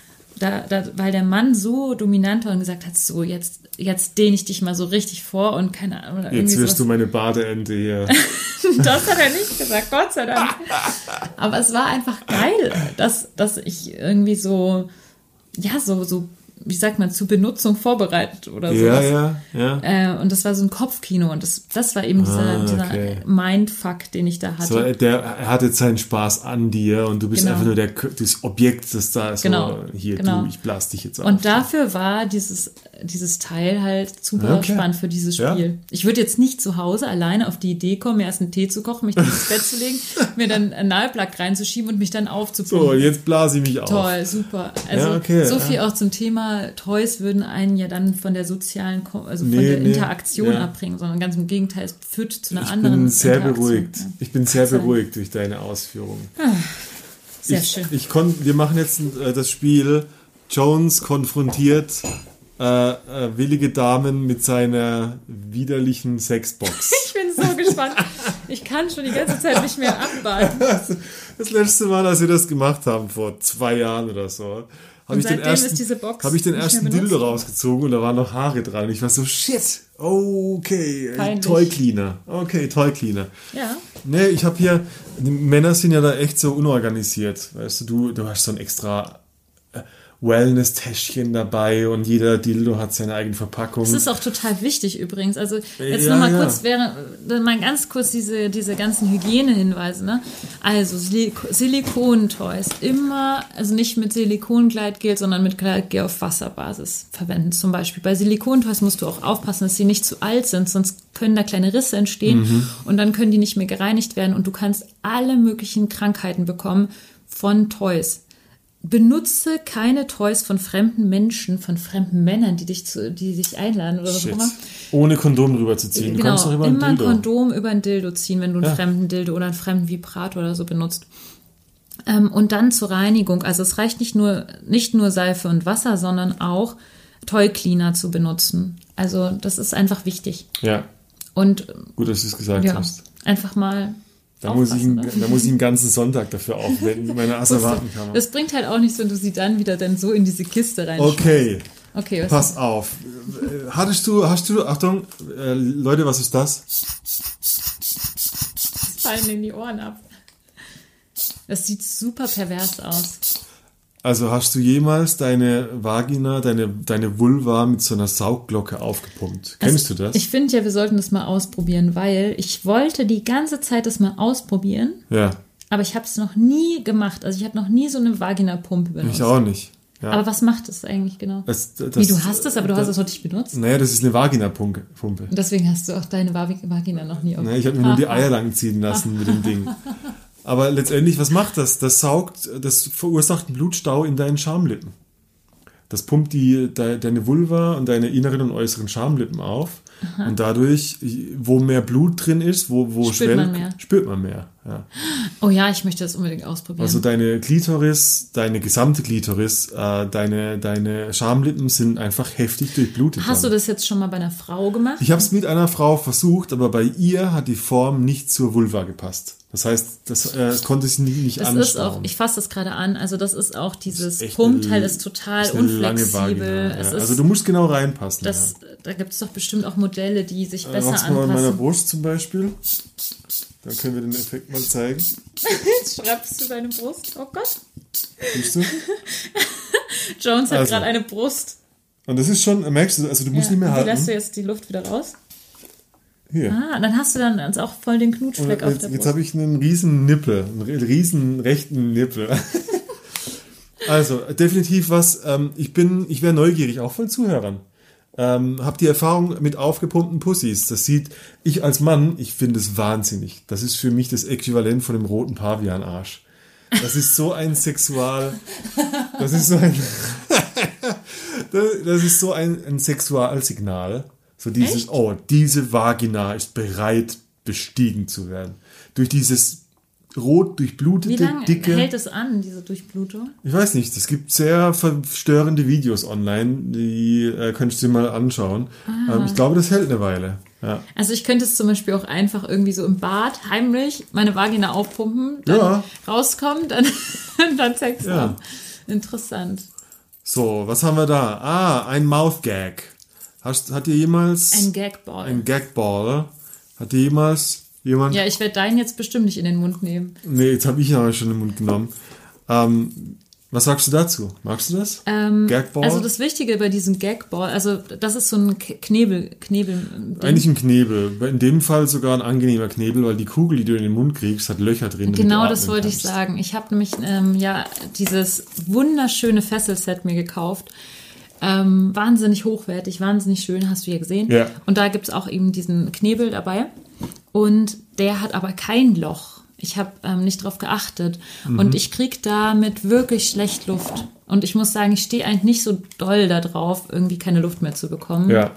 Speaker 1: da, da, weil der Mann so dominant war und gesagt hat, so, jetzt, jetzt dehne ich dich mal so richtig vor und keine Ahnung. oder
Speaker 2: Jetzt
Speaker 1: irgendwie
Speaker 2: wirst
Speaker 1: sowas.
Speaker 2: du meine Badeente hier.
Speaker 1: Das hat er nicht gesagt, Gott sei Dank. Aber es war einfach geil, dass, dass ich irgendwie so, ja, so, so, wie sagt man, zur Benutzung vorbereitet oder so.
Speaker 2: ja, ja, ja.
Speaker 1: Äh, und das war so ein Kopfkino und das, das war eben dieser,
Speaker 2: Ah,
Speaker 1: dieser
Speaker 2: okay.
Speaker 1: Mindfuck, den ich da hatte.
Speaker 2: So, der, er hat jetzt seinen Spaß an dir und du bist
Speaker 1: Genau.
Speaker 2: einfach nur der, das Objekt, das da ist.
Speaker 1: Genau,
Speaker 2: So, hier,
Speaker 1: genau.
Speaker 2: du, ich blase dich jetzt auf.
Speaker 1: Und dafür war dieses, dieses Teil halt super
Speaker 2: Okay.
Speaker 1: spannend für dieses
Speaker 2: Ja.
Speaker 1: Spiel. Ich würde jetzt nicht zu Hause alleine auf die Idee kommen, mir erst einen Tee zu kochen, mich dann ins Bett zu legen, mir dann einen Analplug reinzuschieben und mich dann aufzupumpen.
Speaker 2: So, jetzt blase ich mich auf.
Speaker 1: Toll, super. Also
Speaker 2: Ja, okay,
Speaker 1: so
Speaker 2: ja.
Speaker 1: viel auch zum Thema Toys würden einen ja dann von der sozialen, Ko- also von
Speaker 2: Nee,
Speaker 1: der
Speaker 2: nee,
Speaker 1: Interaktion
Speaker 2: ja.
Speaker 1: abbringen, sondern ganz im Gegenteil, es führt zu einer
Speaker 2: Ich
Speaker 1: anderen
Speaker 2: bin sehr
Speaker 1: Interaktion.
Speaker 2: beruhigt.
Speaker 1: Ja.
Speaker 2: Ich bin sehr
Speaker 1: Gott sei
Speaker 2: beruhigt durch deine Ausführungen.
Speaker 1: Sehr
Speaker 2: ich,
Speaker 1: schön.
Speaker 2: Ich kon, wir machen jetzt äh, das Spiel Jones konfrontiert äh, äh, willige Damen mit seiner widerlichen Sexbox.
Speaker 1: Ich bin so gespannt. Ich kann schon die ganze Zeit nicht mehr abwarten.
Speaker 2: Das letzte Mal, als wir das gemacht haben, vor zwei Jahren oder so, habe ich, den
Speaker 1: seitdem
Speaker 2: ersten-
Speaker 1: ist diese Box
Speaker 2: hab ich den
Speaker 1: nicht mehr
Speaker 2: ersten
Speaker 1: benutzt.
Speaker 2: Dildo rausgezogen und da waren noch Haare dran. Und ich war so, shit, okay,
Speaker 1: Peinlich.
Speaker 2: Toy Cleaner. Okay, Toy Cleaner.
Speaker 1: Ja.
Speaker 2: Nee, ich habe hier, die Männer sind ja da echt so unorganisiert. Weißt du, du, du hast so ein extra äh, Wellness-Täschchen dabei und jeder Dildo hat seine eigene Verpackung.
Speaker 1: Das ist auch total wichtig übrigens. Also jetzt
Speaker 2: Ja,
Speaker 1: nochmal
Speaker 2: ja.
Speaker 1: kurz, wäre, mal ganz kurz diese, diese ganzen Hygienehinweise. Ne? Also Silik Silikon-Toys immer, also nicht mit Silikongleitgel, sondern mit Gleitgel auf Wasserbasis verwenden zum Beispiel. Bei Silikon-Toys musst du auch aufpassen, dass sie nicht zu alt sind, sonst können da kleine Risse entstehen
Speaker 2: Mhm.
Speaker 1: und dann können die nicht mehr gereinigt werden und du kannst alle möglichen Krankheiten bekommen von Toys. Benutze keine Toys von fremden Menschen, von fremden Männern, die dich, zu, die dich einladen oder was auch
Speaker 2: Shit.
Speaker 1: immer.
Speaker 2: Ohne Kondom drüber zu ziehen. Du
Speaker 1: Genau,
Speaker 2: kommst doch über ein
Speaker 1: immer ein
Speaker 2: Dildo.
Speaker 1: Kondom über ein Dildo ziehen, wenn du einen
Speaker 2: Ja.
Speaker 1: fremden Dildo oder einen fremden Vibrator oder so benutzt. Ähm, und dann zur Reinigung. Also es reicht nicht nur, nicht nur Seife und Wasser, sondern auch Toy Cleaner zu benutzen. Also das ist einfach wichtig.
Speaker 2: Ja,
Speaker 1: Und
Speaker 2: gut, dass du es gesagt
Speaker 1: ja,
Speaker 2: hast.
Speaker 1: einfach mal
Speaker 2: Da muss, ich,
Speaker 1: aufpassen,
Speaker 2: einen-
Speaker 1: ne?
Speaker 2: da muss ich einen ganzen Sonntag dafür aufwenden in meiner Asservatenkammer.
Speaker 1: Das bringt halt auch nichts, wenn du sie dann wieder dann so in diese Kiste rein.
Speaker 2: Okay,
Speaker 1: Okay, was
Speaker 2: pass auf. Äh, Hattest du, hast du, Achtung, äh, Leute, was ist das?
Speaker 1: fallen in die Ohren ab. Das sieht super pervers aus.
Speaker 2: Also hast du jemals deine Vagina, deine, deine Vulva mit so einer Saugglocke aufgepumpt? Kennst
Speaker 1: Also,
Speaker 2: du das?
Speaker 1: Ich finde ja, wir sollten das mal ausprobieren, weil ich wollte die ganze Zeit das mal ausprobieren,
Speaker 2: Ja,
Speaker 1: aber ich habe es noch nie gemacht. Also ich habe noch nie so eine Vaginapumpe benutzt.
Speaker 2: ich auch nicht. Ja.
Speaker 1: Aber was macht das eigentlich genau?
Speaker 2: Das- das-
Speaker 1: Wie, du hast es, aber du
Speaker 2: das-
Speaker 1: hast es noch nicht benutzt?
Speaker 2: Naja, das ist eine Vaginapumpe.
Speaker 1: Und deswegen hast du auch deine Vag- Vagina noch nie auf.
Speaker 2: Nee, ich habe mir nur die Eier lang ziehen lassen mit dem Ding. Aber letztendlich, was macht das? Das saugt, das verursacht einen Blutstau in deinen Schamlippen. Das pumpt die, de, deine Vulva und deine inneren und äußeren Schamlippen auf. Aha. Und dadurch, wo mehr Blut drin ist, wo, wo
Speaker 1: spürt
Speaker 2: schwellt,
Speaker 1: man mehr.
Speaker 2: spürt man mehr. Ja.
Speaker 1: Oh ja, ich möchte das unbedingt ausprobieren.
Speaker 2: Also deine Klitoris, deine gesamte Klitoris, äh, deine, deine Schamlippen sind einfach heftig durchblutet.
Speaker 1: Hast
Speaker 2: dann.
Speaker 1: du das jetzt schon mal bei einer Frau gemacht?
Speaker 2: Ich habe es mit einer Frau versucht, aber bei ihr hat die Form nicht zur Vulva gepasst. Das heißt, das äh, konnte sie nicht, nicht
Speaker 1: das
Speaker 2: anschauen.
Speaker 1: ist auch, ich fasse das gerade an, also das ist auch dieses
Speaker 2: ist
Speaker 1: Pumpteil ist total
Speaker 2: ist eine lange
Speaker 1: unflexibel.
Speaker 2: Vagina, ja.
Speaker 1: Es ist,
Speaker 2: Also du musst genau reinpassen.
Speaker 1: das,
Speaker 2: ja.
Speaker 1: Da gibt es doch bestimmt auch Modelle, die sich
Speaker 2: Äh,
Speaker 1: besser
Speaker 2: mach's mal
Speaker 1: anpassen.
Speaker 2: an meiner Brust zum Beispiel. Dann können wir den Effekt mal zeigen.
Speaker 1: Jetzt schreibst du deine Brust. Oh Gott.
Speaker 2: Siehst du?
Speaker 1: Jones hat
Speaker 2: Also.
Speaker 1: gerade eine Brust.
Speaker 2: Und das ist schon, merkst du, also du musst
Speaker 1: Ja,
Speaker 2: nicht mehr
Speaker 1: und wie
Speaker 2: halten.
Speaker 1: lässt du jetzt die Luft wieder raus?
Speaker 2: Hier.
Speaker 1: Ah, dann hast du dann auch voll den
Speaker 2: Und
Speaker 1: Knutschfleck auf
Speaker 2: jetzt
Speaker 1: der
Speaker 2: jetzt
Speaker 1: Brust.
Speaker 2: habe ich einen riesen Nippel, einen riesen rechten Nippel. Also, definitiv was, ähm, ich bin, ich wäre neugierig, auch von Zuhörern. Ähm, hab die Erfahrung mit aufgepumpten Pussys. Das sieht, ich als Mann, ich finde es wahnsinnig. Das ist für mich das Äquivalent von dem roten Pavian-Arsch. Das ist so ein Sexual, das ist so ein, das ist so ein, ein Sexualsignal. So dieses,
Speaker 1: Echt?
Speaker 2: oh, diese Vagina ist bereit, bestiegen zu werden. Durch dieses rot durchblutete,
Speaker 1: Wie lange
Speaker 2: dicke...
Speaker 1: hält es an, diese Durchblutung?
Speaker 2: Ich weiß nicht, es gibt sehr verstörende Videos online, die äh, könntest du dir mal anschauen. Ähm, ich glaube, das hält eine Weile. Ja.
Speaker 1: Also ich könnte es zum Beispiel auch einfach irgendwie so im Bad heimlich meine Vagina aufpumpen, dann
Speaker 2: Ja.
Speaker 1: rauskommen, dann, dann Sex
Speaker 2: Ja.
Speaker 1: haben. Interessant.
Speaker 2: So, was haben wir da? Ah, ein Mouth Gag. Hast, hat dir jemals...
Speaker 1: Ein Gagball.
Speaker 2: Ein Gagball. Hat dir jemals jemand...
Speaker 1: Ja, ich werde deinen jetzt bestimmt nicht in den Mund nehmen.
Speaker 2: Nee, jetzt habe ich ihn aber schon in den Mund genommen. Ähm, was sagst du dazu? Magst du das?
Speaker 1: Ähm,
Speaker 2: Gagball?
Speaker 1: Also das Wichtige bei diesem Gagball, also das ist so ein K- Knebel, Knebel.
Speaker 2: Eigentlich ein Knebel. In dem Fall sogar ein angenehmer Knebel, weil die Kugel, die du in den Mund kriegst, hat Löcher drin. damit
Speaker 1: Genau,
Speaker 2: du
Speaker 1: das
Speaker 2: atmen
Speaker 1: wollte ich
Speaker 2: kannst.
Speaker 1: sagen. Ich habe nämlich ähm, ja dieses wunderschöne Fesselset mir gekauft. Ähm, wahnsinnig hochwertig, wahnsinnig schön, hast du ja gesehen.
Speaker 2: Ja.
Speaker 1: Und da gibt es auch eben diesen Knebel dabei. Und der hat aber kein Loch. Ich habe ähm, nicht drauf geachtet.
Speaker 2: Mhm.
Speaker 1: Und ich kriege damit wirklich schlecht Luft. Und ich muss sagen, ich stehe eigentlich nicht so doll da drauf, irgendwie keine Luft mehr zu bekommen.
Speaker 2: Ja.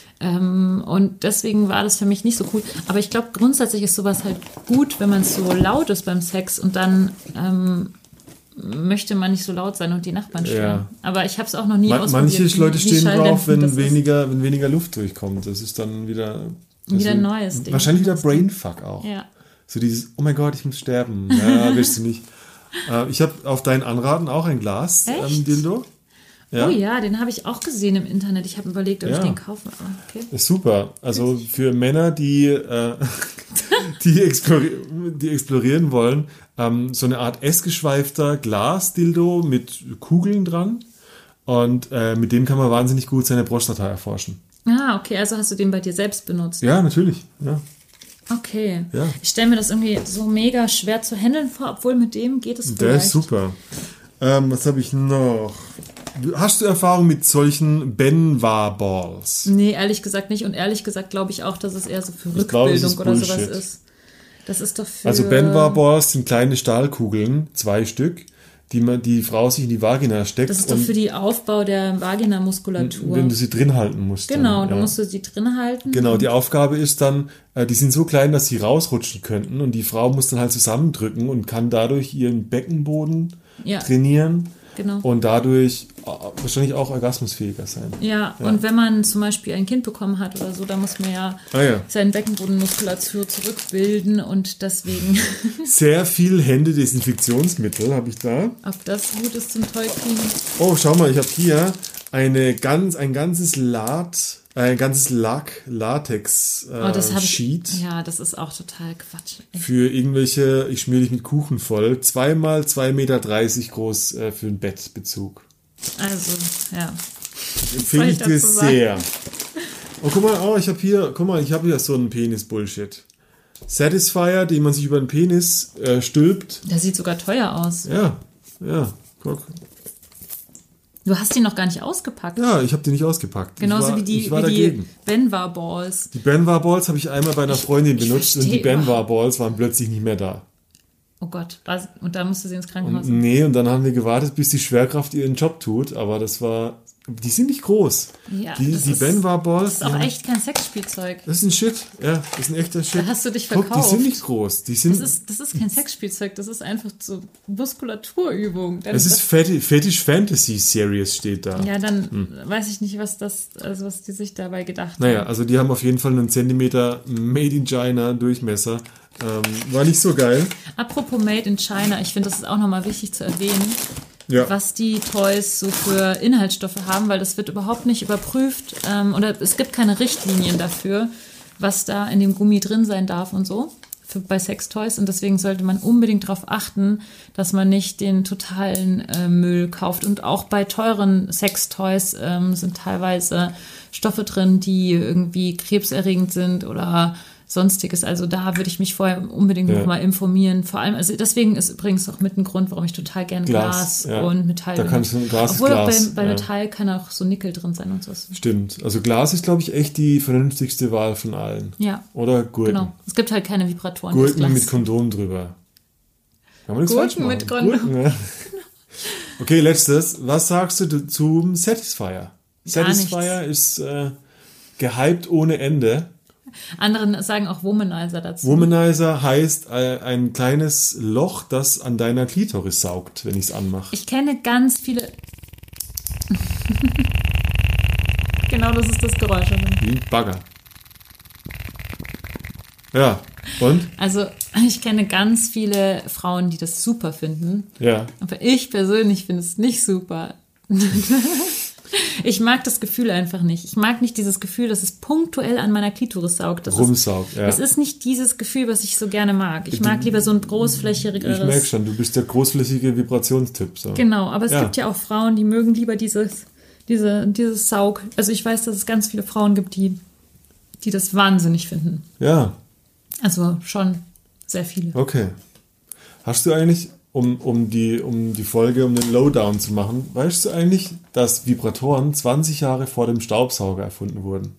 Speaker 1: Ähm, und deswegen war das für mich nicht so cool. Aber ich glaube, grundsätzlich ist sowas halt gut, wenn man so laut ist beim Sex und dann ähm, möchte man nicht so laut sein und die Nachbarn stören.
Speaker 2: Ja.
Speaker 1: Aber ich habe es auch noch nie
Speaker 2: Man,
Speaker 1: ausprobiert.
Speaker 2: manche Leute
Speaker 1: wie
Speaker 2: stehen drauf,
Speaker 1: schalldämpfend das
Speaker 2: wenn
Speaker 1: ist.
Speaker 2: weniger, wenn weniger Luft durchkommt. Das ist dann wieder...
Speaker 1: Wieder ein
Speaker 2: also,
Speaker 1: neues Ding.
Speaker 2: Wahrscheinlich wieder Brainfuck auch.
Speaker 1: Ja.
Speaker 2: So dieses, oh mein Gott, ich muss sterben. Ja, willst du nicht. Äh, ich habe auf deinen Anraten auch ein Glas, ähm,
Speaker 1: Echt?
Speaker 2: Dildo. Ja.
Speaker 1: Oh ja, den habe ich auch gesehen im Internet. Ich habe überlegt, ob
Speaker 2: Ja.
Speaker 1: ich den kaufe. Aber okay.
Speaker 2: Ist super. Also für Männer, die, äh, die, explori die explorieren wollen, ähm, so eine Art S-geschweifter Glas-Dildo mit Kugeln dran. Und äh, mit dem kann man wahnsinnig gut seine Prostata erforschen.
Speaker 1: Ah, okay, also hast du den bei dir selbst benutzt.
Speaker 2: Ja, natürlich. Ja.
Speaker 1: Okay.
Speaker 2: Ja.
Speaker 1: Ich stelle mir das irgendwie so mega schwer zu handeln vor, obwohl mit dem geht es
Speaker 2: Der
Speaker 1: vielleicht.
Speaker 2: ist super. Ähm, was habe ich noch? Hast du Erfahrung mit solchen Benwa-Balls?
Speaker 1: Nee, ehrlich gesagt nicht. Und ehrlich gesagt glaube ich auch, dass es eher so für
Speaker 2: Ich glaube, das
Speaker 1: Rückbildung
Speaker 2: ist
Speaker 1: oder sowas
Speaker 2: Bullshit.
Speaker 1: ist. Das ist doch für...
Speaker 2: Also Benwa-Balls sind kleine Stahlkugeln, zwei Stück, die man die Frau sich in die Vagina steckt.
Speaker 1: Das ist doch
Speaker 2: und
Speaker 1: für den Aufbau der Vaginamuskulatur.
Speaker 2: wenn du sie drin halten musst.
Speaker 1: Genau,
Speaker 2: dann,
Speaker 1: du
Speaker 2: ja.
Speaker 1: musst du sie drin halten.
Speaker 2: Genau, die Aufgabe ist dann, äh, die sind so klein, dass sie rausrutschen könnten und die Frau muss dann halt zusammendrücken und kann dadurch ihren Beckenboden
Speaker 1: Ja.
Speaker 2: trainieren
Speaker 1: Genau.
Speaker 2: und dadurch äh, wahrscheinlich auch orgasmusfähiger sein.
Speaker 1: Ja, und wenn man zum Beispiel ein Kind bekommen hat oder so, dann muss man ja,
Speaker 2: Ah ja.
Speaker 1: seine Beckenbodenmuskulatur zurückbilden und deswegen,
Speaker 2: Sehr viel Händedesinfektionsmittel habe ich da.
Speaker 1: ob das gut ist zum Tollkriegen.
Speaker 2: Oh, schau mal, ich habe hier eine ganz, ein ganzes Lat, ein ganzes Lack, Latex äh,
Speaker 1: Oh, das habe ich.
Speaker 2: Sheet
Speaker 1: Ja, das ist auch total Quatsch.
Speaker 2: für irgendwelche, ich schmier dich mit Kuchen voll, zweimal zwei Meter dreißig groß äh, für einen Bettbezug.
Speaker 1: Also, ja.
Speaker 2: Empfehle
Speaker 1: ich
Speaker 2: ich dir
Speaker 1: dazu sagen?
Speaker 2: sehr. Oh, guck mal, oh, ich habe hier, guck mal, ich habe hier so einen Penis-Bullshit. Satisfier, den man sich über den Penis äh, stülpt.
Speaker 1: Der sieht sogar teuer aus.
Speaker 2: Ja, ja, guck.
Speaker 1: Du hast ihn noch gar nicht ausgepackt.
Speaker 2: Ja, ich habe den nicht ausgepackt.
Speaker 1: Genauso
Speaker 2: ich war,
Speaker 1: wie die,
Speaker 2: ich war
Speaker 1: wie die
Speaker 2: dagegen.
Speaker 1: Benwa Balls.
Speaker 2: Die Benwa Balls habe ich einmal bei einer Freundin
Speaker 1: ich
Speaker 2: benutzt und die
Speaker 1: verstehe
Speaker 2: Benwa Balls waren plötzlich nicht mehr da.
Speaker 1: Oh Gott, was? Und da musste sie ins Krankenhaus.
Speaker 2: Und, nee, und dann haben wir gewartet, bis die Schwerkraft ihren Job tut, aber das war, die sind nicht groß.
Speaker 1: Ja,
Speaker 2: die
Speaker 1: das
Speaker 2: die
Speaker 1: ist,
Speaker 2: Ben-War-Balls.
Speaker 1: Das ist auch
Speaker 2: haben,
Speaker 1: echt kein Sexspielzeug.
Speaker 2: Das ist ein Shit, ja, das ist ein echter Shit.
Speaker 1: Da hast du dich
Speaker 2: Guck,
Speaker 1: verkauft.
Speaker 2: die sind nicht groß. Die sind,
Speaker 1: Das ist, das ist kein Sexspielzeug, das ist einfach so Muskulaturübung. Dann
Speaker 2: es ist Fetish, Fetish Fantasy Series steht da.
Speaker 1: Ja, dann hm. weiß ich nicht, was das, also was die sich dabei gedacht haben.
Speaker 2: Naja, also die haben auf jeden Fall einen Zentimeter Made in China Durchmesser. Ähm, war nicht so geil.
Speaker 1: Apropos Made in China, ich finde, das ist auch nochmal wichtig zu erwähnen,
Speaker 2: ja.
Speaker 1: was die Toys so für Inhaltsstoffe haben, weil das wird überhaupt nicht überprüft ähm, oder es gibt keine Richtlinien dafür, was da in dem Gummi drin sein darf und so für, bei Sextoys, und deswegen sollte man unbedingt darauf achten, dass man nicht den totalen äh, Müll kauft, und auch bei teuren Sextoys ähm, sind teilweise Stoffe drin, die irgendwie krebserregend sind oder Sonstiges. Also da würde ich mich vorher unbedingt
Speaker 2: ja.
Speaker 1: nochmal informieren. Vor allem, also deswegen ist übrigens auch mit ein Grund, warum ich total gerne Glas, Glas
Speaker 2: ja.
Speaker 1: und Metall
Speaker 2: da
Speaker 1: benutze.
Speaker 2: Kannst du, Glas
Speaker 1: Obwohl
Speaker 2: ist
Speaker 1: auch
Speaker 2: Glas.
Speaker 1: bei, bei
Speaker 2: ja.
Speaker 1: Metall kann auch so Nickel drin sein und so.
Speaker 2: Stimmt. Also Glas ist, glaube ich, echt die vernünftigste Wahl von allen.
Speaker 1: Ja.
Speaker 2: Oder Gurken.
Speaker 1: Genau. Es gibt halt keine Vibratoren.
Speaker 2: Gurken mit Kondom drüber. Kann man nichts falsch
Speaker 1: Gurken
Speaker 2: machen.
Speaker 1: mit Kondom.
Speaker 2: Gurken, ja. Okay, letztes. Was sagst du zum Satisfier? Satisfier ist äh, gehypt ohne Ende.
Speaker 1: Andere sagen auch Womanizer dazu.
Speaker 2: Womanizer heißt äh, ein kleines Loch, das an deiner Klitoris saugt, wenn ich es anmache.
Speaker 1: Ich kenne ganz viele... Genau, das ist das Geräusch.
Speaker 2: Wie ein Bagger. Ja, und?
Speaker 1: Also, ich kenne ganz viele Frauen, die das super finden.
Speaker 2: Ja.
Speaker 1: Aber ich persönlich finde es nicht super. Ich mag das Gefühl einfach nicht. Ich mag nicht dieses Gefühl, dass es punktuell an meiner Klitoris saugt. Das
Speaker 2: Rumsaugt,
Speaker 1: ist,
Speaker 2: ja.
Speaker 1: Das ist nicht dieses Gefühl, was ich so gerne mag. Ich mag lieber so ein großflächigeres...
Speaker 2: Ich merke schon, du bist der großflächige Vibrationstyp. So.
Speaker 1: Genau, aber es
Speaker 2: ja.
Speaker 1: gibt ja auch Frauen, die mögen lieber dieses, diese, dieses Saug. Also ich weiß, dass es ganz viele Frauen gibt, die, die das wahnsinnig finden.
Speaker 2: Ja.
Speaker 1: Also schon sehr viele.
Speaker 2: Okay. Hast du eigentlich... Um, um, die, um die Folge, um den Lowdown zu machen, weißt du eigentlich, dass Vibratoren zwanzig Jahre vor dem Staubsauger erfunden wurden?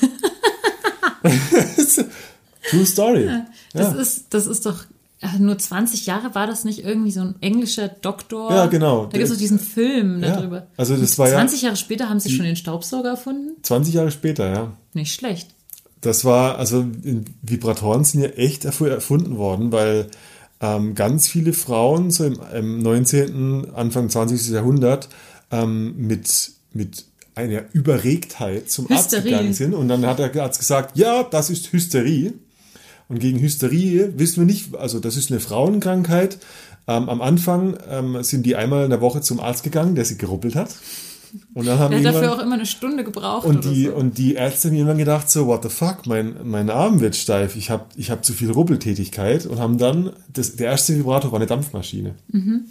Speaker 2: True Story. Ja,
Speaker 1: das,
Speaker 2: ja.
Speaker 1: ist, das ist doch nur zwanzig Jahre, war das nicht irgendwie so ein englischer Doktor?
Speaker 2: Ja, genau.
Speaker 1: Da gibt es doch diesen Film
Speaker 2: ja.
Speaker 1: darüber.
Speaker 2: Also das war
Speaker 1: zwanzig
Speaker 2: ja,
Speaker 1: Jahre später haben sie schon den Staubsauger erfunden?
Speaker 2: zwanzig Jahre später, ja.
Speaker 1: Nicht schlecht.
Speaker 2: Das war, also Vibratoren sind ja echt erfunden worden, weil Ähm, ganz viele Frauen so im, im neunzehnten, Anfang zwanzigsten Jahrhundert ähm, mit, mit einer Überregtheit zum Hysterie. Arzt gegangen sind. Und dann hat der Arzt gesagt, ja, das ist Hysterie. Und gegen Hysterie wissen wir nicht, also das ist eine Frauenkrankheit. Ähm, am Anfang ähm, sind die einmal in der Woche zum Arzt gegangen, der sie geruppelt hat. Und dann haben
Speaker 1: der hat dafür auch immer eine Stunde gebraucht.
Speaker 2: Und die,
Speaker 1: oder so.
Speaker 2: und die Ärzte haben irgendwann gedacht, so, what the fuck, mein, mein Arm wird steif, ich habe ich hab zu viel Ruppeltätigkeit, und haben dann, das, der erste Vibrator war eine Dampfmaschine. Mhm.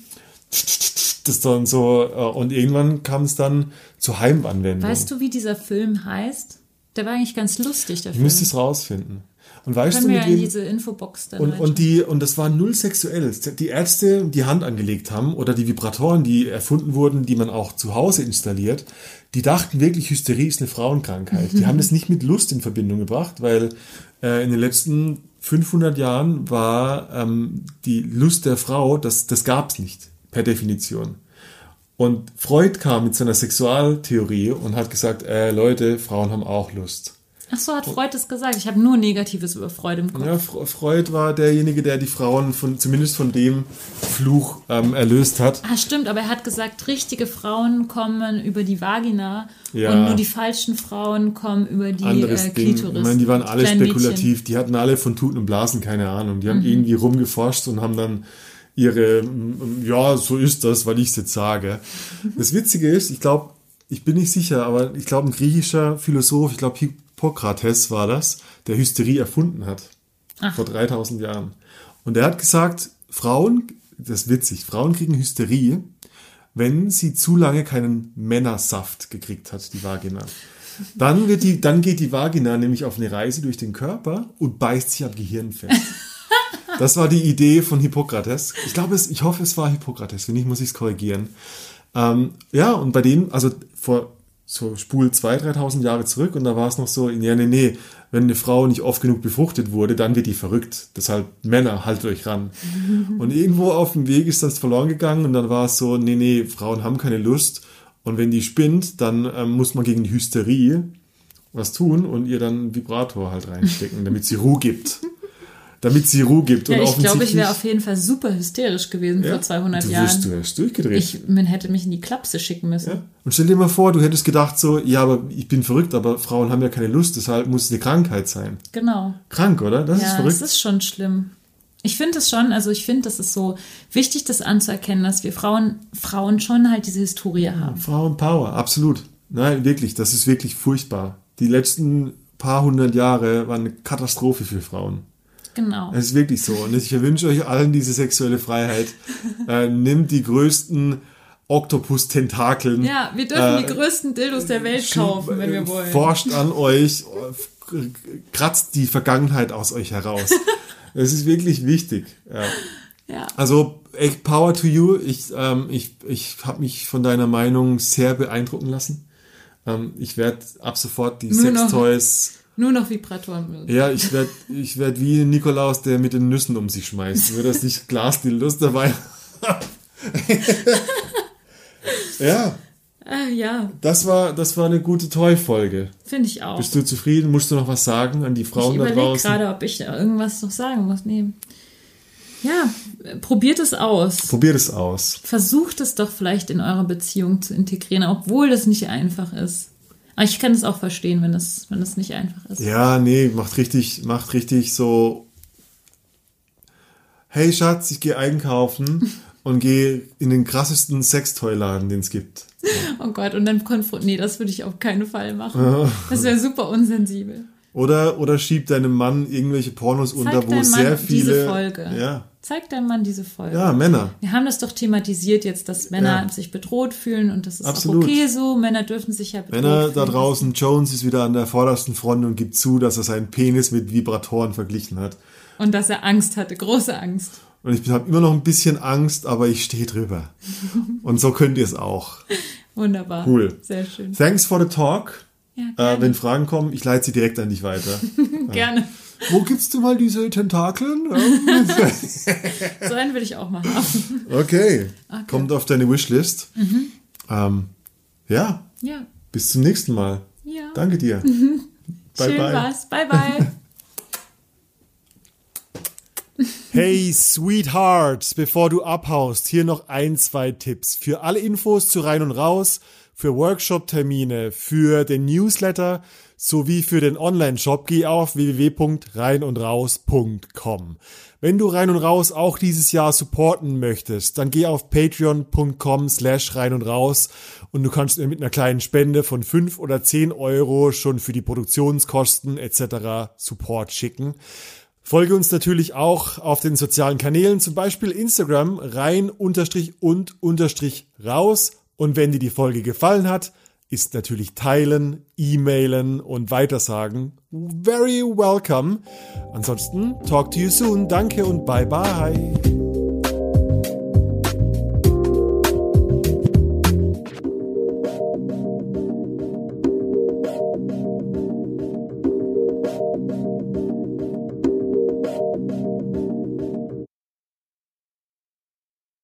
Speaker 2: Das dann so, und irgendwann kam es dann zur Heimanwendung.
Speaker 1: Weißt du, wie dieser Film heißt? Der war eigentlich ganz lustig, der
Speaker 2: Ich
Speaker 1: Film.
Speaker 2: müsste es rausfinden. Und weißt
Speaker 1: Können
Speaker 2: du,
Speaker 1: wir
Speaker 2: mit
Speaker 1: ja in
Speaker 2: wem,
Speaker 1: diese Infobox dann
Speaker 2: und, und, die, und das war null sexuell. Die Ärzte, die Hand angelegt haben, oder die Vibratoren, die erfunden wurden, die man auch zu Hause installiert, die dachten wirklich, Hysterie ist eine Frauenkrankheit. Die haben das nicht mit Lust in Verbindung gebracht, weil äh, in den letzten fünfhundert Jahren war ähm, die Lust der Frau, das, das gab es nicht, per Definition. Und Freud kam mit seiner Sexualtheorie und hat gesagt, äh, Leute, Frauen haben auch Lust.
Speaker 1: Ach so, hat Freud das gesagt? Ich habe nur Negatives über Freud im Kopf.
Speaker 2: Ja, Freud war derjenige, der die Frauen von, zumindest von dem Fluch ähm, erlöst hat.
Speaker 1: Ah, stimmt, aber er hat gesagt, richtige Frauen kommen über die Vagina,
Speaker 2: ja.
Speaker 1: und nur die falschen Frauen kommen über die
Speaker 2: Anderes
Speaker 1: äh,
Speaker 2: Ding.
Speaker 1: Klitoris.
Speaker 2: Ich meine, die waren alle
Speaker 1: Kleinen
Speaker 2: spekulativ.
Speaker 1: Mädchen.
Speaker 2: Die hatten alle von Tuten und Blasen keine Ahnung. Die haben
Speaker 1: Mhm.
Speaker 2: irgendwie rumgeforscht und haben dann ihre, ja, so ist das, weil ich es jetzt sage. Das Witzige ist, ich glaube, ich bin nicht sicher, aber ich glaube, ein griechischer Philosoph, ich glaube, Hippokrates war das, der Hysterie erfunden hat. Ach. Vor dreitausend Jahren. Und er hat gesagt, Frauen, das ist witzig, Frauen kriegen Hysterie, wenn sie zu lange keinen Männersaft gekriegt hat, die Vagina. Dann, wird die, dann geht die Vagina nämlich auf eine Reise durch den Körper und beißt sich am Gehirn fest. Das war die Idee von Hippokrates. Ich glaube, es, ich hoffe, es war Hippokrates. Wenn nicht, muss ich es korrigieren. Ähm, ja, und bei denen, also vor so spul zweitausend, dreitausend Jahre zurück und da war es noch so, ja, nee, nee, wenn eine Frau nicht oft genug befruchtet wurde, dann wird die verrückt. Deshalb, Männer, haltet euch ran. Und irgendwo auf dem Weg ist das verloren gegangen und dann war es so, nee, nee, Frauen haben keine Lust und wenn die spinnt, dann ähm, muss man gegen die Hysterie was tun und ihr dann einen Vibrator halt reinstecken, damit sie Ruhe gibt. Damit sie Ruhe gibt.
Speaker 1: Ja,
Speaker 2: und
Speaker 1: ich glaube, ich wäre auf jeden Fall super hysterisch gewesen
Speaker 2: ja,
Speaker 1: vor zweihundert
Speaker 2: du
Speaker 1: Jahren.
Speaker 2: Wirst, du wärst durchgedreht.
Speaker 1: Ich, man hätte mich in die Klapse schicken müssen.
Speaker 2: Ja. Und stell dir mal vor, du hättest gedacht so, ja, aber ich bin verrückt, aber Frauen haben ja keine Lust, deshalb muss es eine Krankheit sein.
Speaker 1: Genau.
Speaker 2: Krank, oder? Das
Speaker 1: ja,
Speaker 2: ist verrückt.
Speaker 1: das ist schon schlimm. Ich finde es schon, also ich finde, das ist so wichtig, das anzuerkennen, dass wir Frauen, Frauen schon halt diese Historie haben.
Speaker 2: Frauenpower, absolut. Nein, wirklich, das ist wirklich furchtbar. Die letzten paar hundert Jahre waren eine Katastrophe für Frauen.
Speaker 1: Genau.
Speaker 2: Es ist wirklich so. Und ich wünsche euch allen diese sexuelle Freiheit. äh, nimmt die größten Oktopus-Tentakeln.
Speaker 1: Ja, wir dürfen
Speaker 2: äh,
Speaker 1: die größten Dildos der Welt kaufen, wenn wir wollen.
Speaker 2: Forscht an euch, kratzt die Vergangenheit aus euch heraus. Es ist wirklich wichtig. Ja.
Speaker 1: Ja.
Speaker 2: Also, echt Power to you. Ich, ähm, ich, ich habe mich von deiner Meinung sehr beeindrucken lassen. Ähm, ich werde ab sofort die
Speaker 1: Nur
Speaker 2: Sextoys...
Speaker 1: Nur noch Vibratoren benutzen.
Speaker 2: Ja, ich werde ich werd wie Nikolaus, der mit den Nüssen um sich schmeißt. Nur, dass ich Glasdildos dabei habe. Ja.
Speaker 1: Ah, ja.
Speaker 2: Das war, das war eine gute Toy-Folge.
Speaker 1: Finde ich auch.
Speaker 2: Bist du zufrieden? Musst du noch was sagen an die Frauen da draußen?
Speaker 1: Ich überlege gerade, ob ich irgendwas noch sagen muss. Nee. Ja, probiert es aus.
Speaker 2: Probiert es aus.
Speaker 1: Versucht es doch vielleicht in eure Beziehung zu integrieren, obwohl das nicht einfach ist. Aber ich kann es auch verstehen, wenn es wenn es nicht einfach ist.
Speaker 2: Ja, nee, macht richtig, macht richtig so, hey Schatz, ich gehe einkaufen und gehe in den krassesten Sextoy-Laden, den es gibt.
Speaker 1: Oh Gott, und dann konfrontieren. Nee, das würde ich auf keinen Fall machen. Das wäre super unsensibel.
Speaker 2: Oder, oder schieb deinem Mann irgendwelche Pornos
Speaker 1: Zeig
Speaker 2: unter, wo
Speaker 1: deinem
Speaker 2: sehr
Speaker 1: Mann
Speaker 2: viele...
Speaker 1: diese Folge.
Speaker 2: Ja.
Speaker 1: Zeig deinem Mann diese Folge.
Speaker 2: Ja, Männer.
Speaker 1: Wir haben das doch thematisiert jetzt, dass Männer
Speaker 2: Ja.
Speaker 1: sich bedroht fühlen und das ist
Speaker 2: Absolut.
Speaker 1: auch okay so. Männer dürfen sich ja bedroht
Speaker 2: Männer
Speaker 1: fühlen.
Speaker 2: da draußen, Jones ist wieder an der vordersten Front und gibt zu, dass er seinen Penis mit Vibratoren verglichen hat.
Speaker 1: Und dass er Angst hatte, große Angst.
Speaker 2: Und ich habe immer noch ein bisschen Angst, aber ich stehe drüber. Und so könnt ihr es auch.
Speaker 1: Wunderbar.
Speaker 2: Cool.
Speaker 1: Sehr schön.
Speaker 2: Thanks for the talk.
Speaker 1: Ja,
Speaker 2: Äh,
Speaker 1: gerne.
Speaker 2: wenn Fragen kommen, ich leite sie direkt an dich weiter.
Speaker 1: Gerne.
Speaker 2: Wo gibst du mal diese Tentakeln?
Speaker 1: So einen will ich auch mal haben.
Speaker 2: Okay.
Speaker 1: Okay.
Speaker 2: Kommt auf deine Wishlist.
Speaker 1: Mhm.
Speaker 2: Ähm, ja,
Speaker 1: Ja.
Speaker 2: bis zum nächsten Mal.
Speaker 1: Ja.
Speaker 2: Danke dir. Bye,
Speaker 1: Schön
Speaker 2: bye.
Speaker 1: war's. Bye, bye.
Speaker 2: Hey, Sweetheart, bevor du abhaust, hier noch ein, zwei Tipps. Für alle Infos zu Rein und Raus, für Workshop-Termine, für den Newsletter sowie für den Online-Shop geh auf w w w punkt rein und raus punkt com. Wenn du Rein und Raus auch dieses Jahr supporten möchtest, dann geh auf patreon punkt com slash rein und raus und du kannst mir mit einer kleinen Spende von fünf oder zehn Euro schon für die Produktionskosten et cetera Support schicken. Folge uns natürlich auch auf den sozialen Kanälen, zum Beispiel Instagram, rein unterstrich und unterstrich raus. Und wenn dir die Folge gefallen hat, ist natürlich teilen, e-mailen und weitersagen very welcome. Ansonsten, talk to you soon. Danke und bye bye.